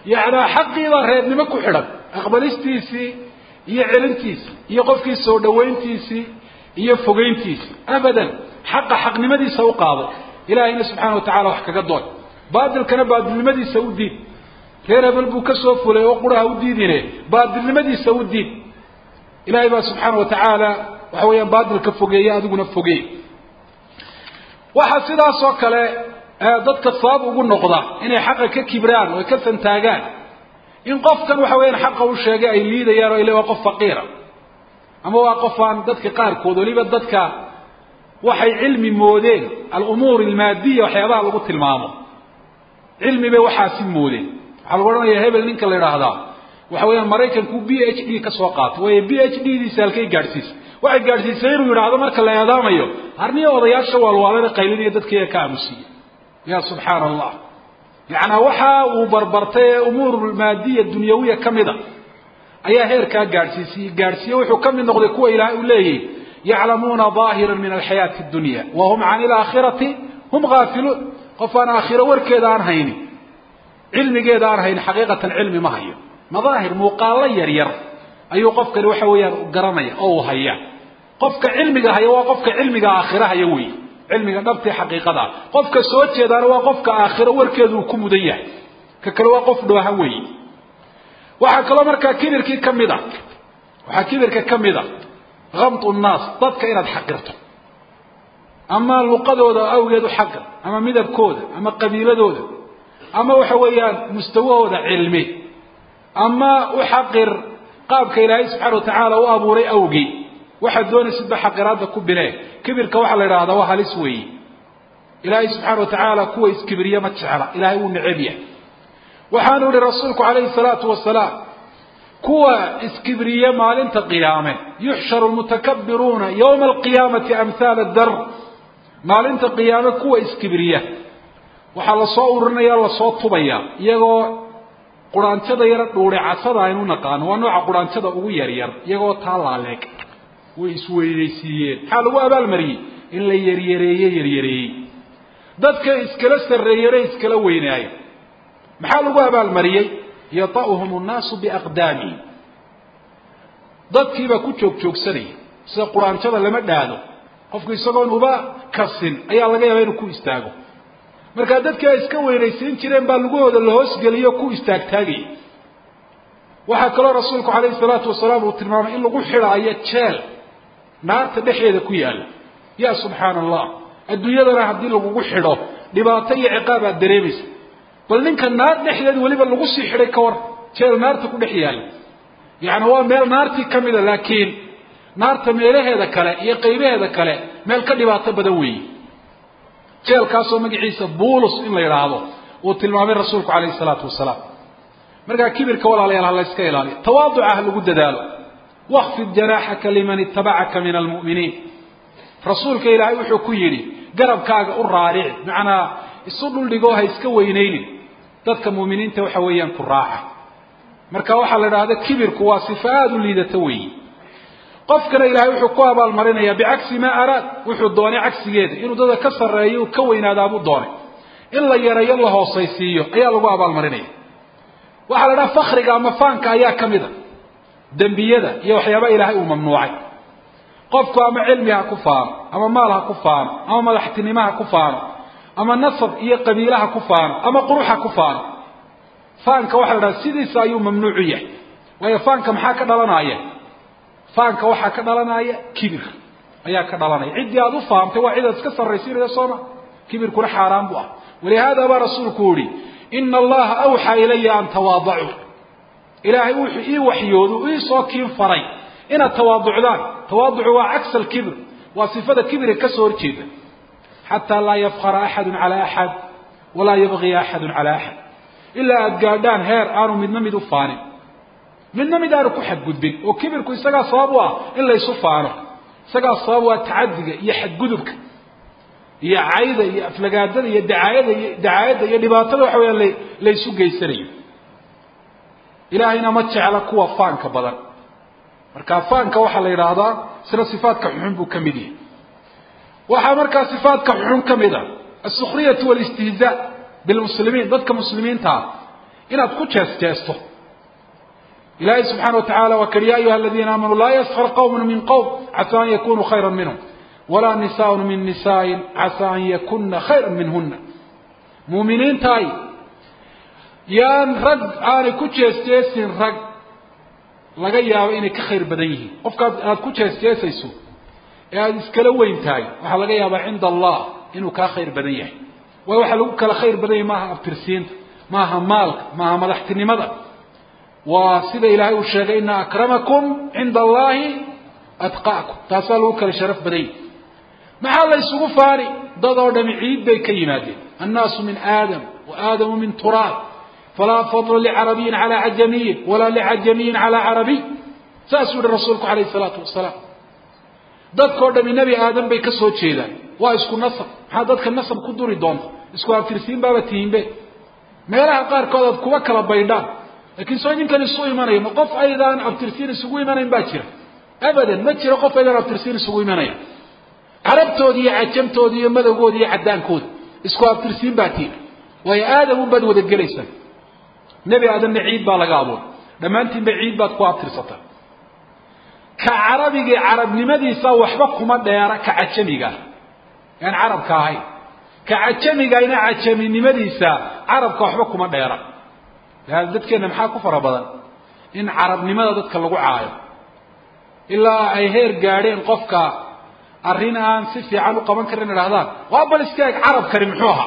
يعني حقي ضرب نمكو حرب أقبلستيسي يعلنتيسي يقفكي سودا وينتيسي يفوقينتيسي أبدا حق حق نمدي سوق هذا إلهي سبحانه وتعالى وحكا قدوان بعد الكلام بعد نمدي سودي غير بالبوك سوف ولا يقولها وديدينه بعد نمدي سودي إلهي سبحانه وتعالى وحويا بعد الكفوقية أدونا فوقيه وحسدا سوكله dadka sabab ugu noqda inay xaqa ka kibraan oo ka fantaagaan in qofkan waxa weeyaan xaqa uu sheegay ay liidayaan oo ilaa waa qof faqiira ama waa qofan dadka qaar kood waliba dadka waxay cilmi moodeen al-umur al-maadiyya waxyaabaha lagu tilmaamo cilmi bay waxa si moodeen waxa lagu oranayaa hebel ninka la yiraahdaa waxa weeyaan Mareykanku B H D ka soo qaato way B H D diisa halkay gaarsiis waxay gaarsiisay inuu yiraahdo marka la eedaamayo harniyo odayaasha walwaalada qaylinaya dadka ka aamusiyo يا سبحان الله يعني وحا وبربرتي امور الماديه الدنيويه كميده ايا هيركا غارسيسي غارسيه وحو كمي نقدي كو الهي وليه يعلمون ظاهرا من الحياه الدنيا وهم عن الاخره هم غافلون قفنا اخره وركيدا ان هيني علميgeeda aan hayn xaqiiqatan cilmi ma hayo madaahir muuqaala yar yar ayu qofka waxa weeyaan garanaya oo haya qofka cilmiga haya waa qofka cilmiga aakhiraha yawi علمي دبتي حقيقة قفك سوتش هذا هو قفك آخر وركض وكمدية ككلوا قف دوها وي وحكلا مركا كبر كي كمدا وحكبر ككمدا غمط الناس ضدك إلى حقرته أما الوقدو ذا أو يدو حقر أما مدب كود أما قبيلة ذو أما وحويان مستوى ذا علمي أما وحقر قابك إلى سبحانه وتعالى وأبو ري أوجي واحد دون سبح حقرات كبيرة كبر كواحد لهذا وها لسوي إلهي سبحانه وتعالى كويس كبرية ما تشعر إلهي ونعبيه وحانوا لرسولك عليه الصلاة والسلام كوا إسكبرية مالين قيامة يحشر المتكبرون يوم القيامة أمثال الدر مالين قيامة كوا إسكبرية وحال صورنا يلا صوت طبيا يغو قرآن تدا يرد دوري عصدا ينو نقان ونوع قرآن تدا وير ير يغو طالع عليك ويسويسيين حالو أبال مري إلا يريري يريري ذاتك إسكلا سريري إسكلا ويناي محالو أبال مري يطأهم الناس بأقدامي ذاتك يبا كتشوك تشوك سري سيدا قرآن شادا لما دادو قفك يساقون أبا كسين أي الله غير غير كو استاغو مركا ذاتك إسكا وينايسين تيرين بالغو هذا اللهوس قليو كو استاغ تاغي وحكى رسولك عليه الصلاة والسلام والتلمام إلا قحر آيات شال نار تدحية كويال يا سبحان الله الدنيا ذا راح دي لو قحره لباطي عقاب الدريمس بل نك النار دحية وليبا لو قصي حري كور شال نار تكون دحيال يعني هو ميل نار تكمل لكن نار تميله هذا كلا يقيبه هذا كلا ميل كدباطة بدوي شال كاسو مجعيسى بولس إلا يرعاه والتلمام رسولك عليه الصلاة والسلام مرقا كبير كولا عليه الله يسكي لالي تواضع أهل قد دال واخفض جناحك لمن اتبعك من المؤمنين رسولك إلهي وحو كيري قرب كاغا الرارع معنا الصدر اللي قوها يسكوينين تدك مؤمنين توحويا كراحة مرقا وحال هذا كبير كوا صفات اللي دتوي قفكنا إلهي وحو كوها بالمرين بعكس ما أراد وحو الدواني عكس يدي إنه ده كسر رأيه وكوين هذا أبو الدواني إلا يرى الله وصيسيه أيها الله بالمرين waxa la fakhriga ama faanka ayaa kamida dambiyada iyo waxyaabo ilaahay uu mamnuucay qofku ama cilmiga ku faan ama maalha ku faan ama madaxtinimaha ku faan ama nasab iyo qabiilaha ku faan ama quruxa ku faan faanka waxa la sidiisa ayuu mamnuuc yahay way faanka maxaa ka dhalanaya faanka waxa ka dhalanaya kibir ayaa ka dhalanaya cid aad u faamtay waa cid iska sarreysiinaysa sooma kibirkuna xaraam buu ah walihaada ba rasuulku yiri إن الله أوحى إلي أن تواضعوا إلهي وحي وحيوذ ويصوكين فري إن التواضع ذا تواضع وعكس الكبر وصفة كبر كسور كبر حتى لا يفخر أحد على أحد ولا يبغي أحد على أحد إلا أدقادان هير آنو من نمي دفاني من نمي دارك حد قدبين وكبر كي سقى صابوا إلا يصفانه سقى صابوا تعدق يحد قدبك يا عايدة يا أفلقادة يا دعاية يا دعاية يا لباطل وحوي اللي ليسوا جيسري إلهنا ما تشعل قوة فانك بدر مركا فانك وحلا إرادة سر صفات كحمب كمدي وح مركا صفات كحمب كمدة السخرية والاستهزاء بالمسلمين ضد كمسلمين تا inaad ku jees jeesto ilaahay subxaana wa tacaala waa kari yaa ayuha aladiina aamanuu laa yaskar qawmun min qowm casaa an yakunuu khayran minhum walaa nisaaun min nisaain casaa an yakuna khayran minhuna muuminiintaay yaan rag aanay ku jees jeesin rag laga yaabo inay ka khayr badan yihiin qofkaad aad ku jees jeesayso ee aada iskala weyn tahay waxaa laga yaabaa cinda allah inuu kaa khayr badan yahay waayo waxaa lagu kala khayr badan yahay maaha abtirsiinta maaha maalka maaha madaxtinimada waa sida ilaahay uu sheegay ina akramakum cinda allahi atqaakum taasaa lagu kala sharaf badan yahay maxaa la isugu faani dad oo dhami ciid bay ka yimaadeen annaasu min aadam wa aadamu min turaab falaa fadla licarabiyin calaa cajamiyin walaa licajamiyin calaa carabiy saasuu yihi rasuulku calayhi salaatu wasalaam dadkao dhami nebi aadam bay ka soo jeedaan waa isku nasab maxaa dadka nasab ku duri doonta isku abtirsiin baaba tihiinbe meelaha qaarkood aad kuwa kala baydhaan laakiin soo idinkan isu imanayo ma qof aydaan abtirsiin isugu imanayn baa jira abadan ma jiro qof aydaan abtirsiin isugu imanaya carabtoodi iyo cajamtoodi iyo madowgoodi iyo caddaankooda isku abtirsiin baa tiina waayo aadam unbaad wada gelaysaan nebi aadamna ciid baa laga abuuray dhammaantiinba ciid baad ku abtirsataa ka carabigii carabnimadiisa waxba kuma dheera ka cajamiga aan carabka ahayn ka cajamigayna cajaminimadiisa carabka waxba kuma dheera yaa dadkeena maxaa ku fara badan in carabnimada dadka lagu caayo ilaa ay heer gaadheen qofka arrin aan si fiican u qaban karin idhahdaan waa bal iskaag carab kari muxuu ahaa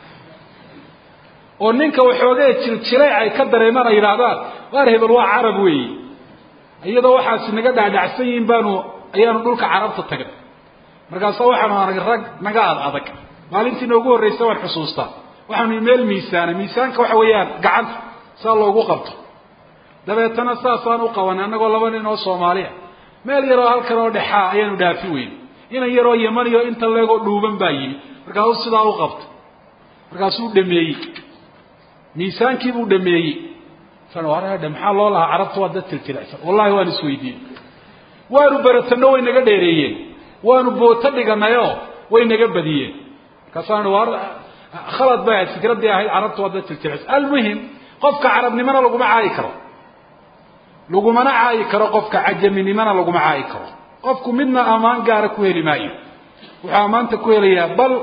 oo ninka waxoogee jiljilay ay ka dareemaan ay yidhaahdaan waar hebel waa carab weeye iyadoo waxaasi naga dhaadhacsan yihiin baanu ayaanu dhulka carabta tagnay markaasa waxaanu arag rag naga ad adag maalintii noogu horraysa waan xusuustaa waxaanu meel miisaana miisaanka waxa weeyaan gacanta saa loogu qabto dabeetana saasaan u qabanay annagoo laba nin oo soomaaliya meel yaroo halkan oo dhexaa ayaanu dhaafi weyne inan yaroo yamaniyo inta leegoo dhuuban baa yimi markaasuu sidaa u qabto markaasuu dhameeyey miisaankii buu dhameeyey sanwaaraha maxaa loo lahaa carabta waa dad tiltilaysan wallahi waan isweydiiyey waanu baratano way naga dheereeyeen waanu booto dhiganayo way naga badiyeen kaasaan waar khalad baa fikradii ahayd carabta waa dad tiltilaysan almuhim qofka carabnimana laguma caayi karo lagumana caayi karo qofka cajaminimana laguma caayi karo qofku midna amaan gaara ku heli maayo wuxuu amaanta ku helayaa bal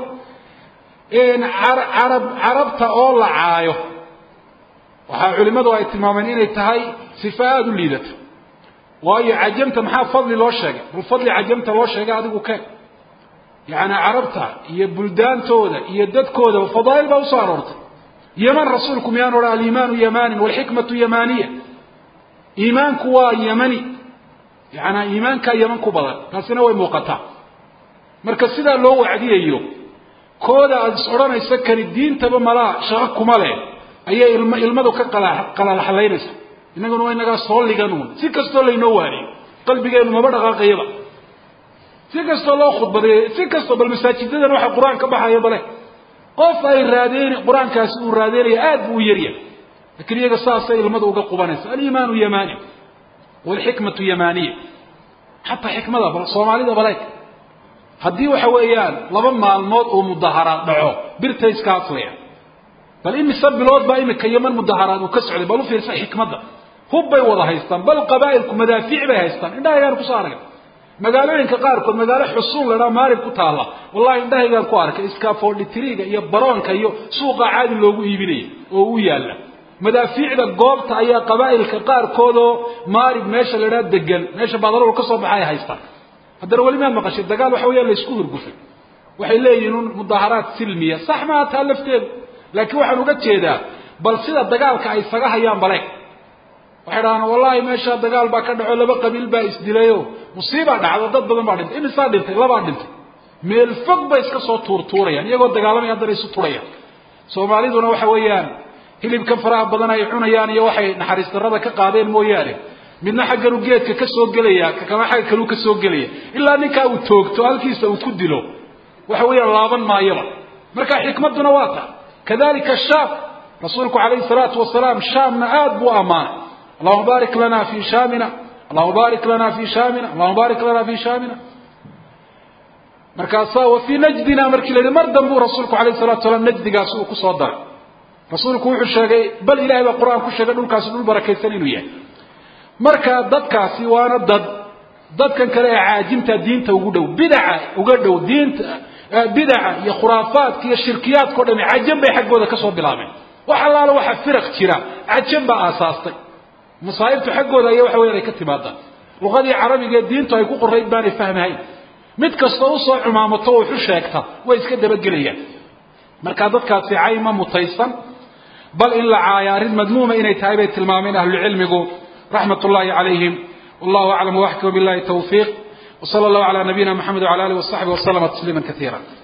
in carab carabta oo la caayo waxaa culimadu ay tilmaameen inay tahay sifa aada u liidato waayo cajamta maxaa fadli loo sheegay bal fadli cajamta loo sheegay adigu keen yacni carabta iyo buldaantooda iyo dadkooda fadaa'il baa usoo aroortay yeman rasuulku miyaan odhan aliimaanu yamanin walxikmatu yamaniya iimaanku waa yamani yacnaa iimaankaa yaman ku badan taasina way muuqataa marka sidaa loo wacdiyayo kooda aada is odhanaysa kani diintaba malaa shaqo kuma leh ayay ilma ilmadu ka qalalaxlaynaysa innaguna waa inagaa soo liganuun si kastoo laynoo waaniyo qalbigeenu maba dhaqaaqayaba si kastoo loo khudbadeeyo si kastoo bal masaajidadan waxa qur-aan ka baxayo bale qof ay raadeen qur-aankaasi uu raadeenaya aad buu u yaryahay laakiin iyaga saasay ilmadu uga qubanaysa aliimaanu yamani walxikmatu yamaniya xataa xikmada bal soomaalida baleeg haddii waxa weeyaan laba maalmood oo mudaharaad dhaco birta iska aslaya bal imise bilood baa imika yaman mudaharaad uu ka socday bal u fiirsa xikmadda hub bay wada haystaan bal qabaa'ilku madaafiic bay haystaan indhahaygaan kusoo aragay magaalooyinka qaarkood magaalo xusuun ladhaa maalib ku taalla wallahi indhahaygaan ku arkay iskafoodhitriga iyo baroonka iyo suuqa caadi loogu iibinaya oo u yaalla madaafiicda goobta ayaa qabaa'ilka qaarkoodoo maalib meesha ladhaa degan meesha badaladu ka soo baxay haystaan haddana weli maad maqashay dagaal waxa weeyaan la isku hurgufay waxay leeyihiin un mudaharaad silmiya sax maa taa lafteedu laakiin waxaan uga jeedaa bal sida dagaalka ay isaga hayaan baleeg waxay dhahaan wallahi meesha dagaal baa ka dhaco laba qabiil baa isdilayo musiiba dhacdo dad badan baa dhintay imisaa dhintay labaa dhintay meel fog bay iska soo tuurtuurayaan iyagoo dagaalamaya haddana isu turayaan soomaaliduna waxa weeyaan hilibka faraha badan ay cunayaan iyo waxay naxariis darrada ka qaadeen mooyaane midna xaggan uu geedka ka soo gelaya kama xagga kale uu ka soo gelaya ilaa ninkaa uu toogto halkiisa uu ku dilo waxa weeyaan laaban maayaba marka xikmaduna waa ta kadalika shaam rasuulku calayhi salaatu wasalaam shaamna aad buu ammaanay allahuma baarik lana fi shaamina allahuma baarik lana fi shaamina allahuma baarik lana fi shaamina markaasaa wa fii najdina markii la yidhi mar danbuu rasuulku calayhi salatu wasalaam najdigaasi uu ku soo daray rasuulku wuxuu sheegay bal ilaahay baa quraan ku sheegay dhulkaas dhul barakaysan inuu yahay marka dadkaasi waana dad dadkan kale ee caajimta diinta ugu dhow bid'a uga dhow diinta bid'a iyo khuraafaadka iyo shirkiyaadka dhan caajim bay xaggooda ka soo bilaabeen waxa laalo waxa firaq jira caajim baa aasaastay masaa'ibtu xaggooda ayaa waxa weeyay ka timaada luqadii carabiga diintu ay ku qorayd baan fahmahay mid kasta oo soo cumaamato oo wuxuu sheegta way iska dabagelayaan marka dadkaasi ayma mutaysan bal in la caayarin madmuuma inay tahay bay tilmaameen ahlul cilmigu rahmatullahi alayhim wallahu a'lam wa ahkum billahi tawfiq wa sallallahu ala nabiyyina muhammad wa ala alihi wa sahbihi wa sallama tasliman katira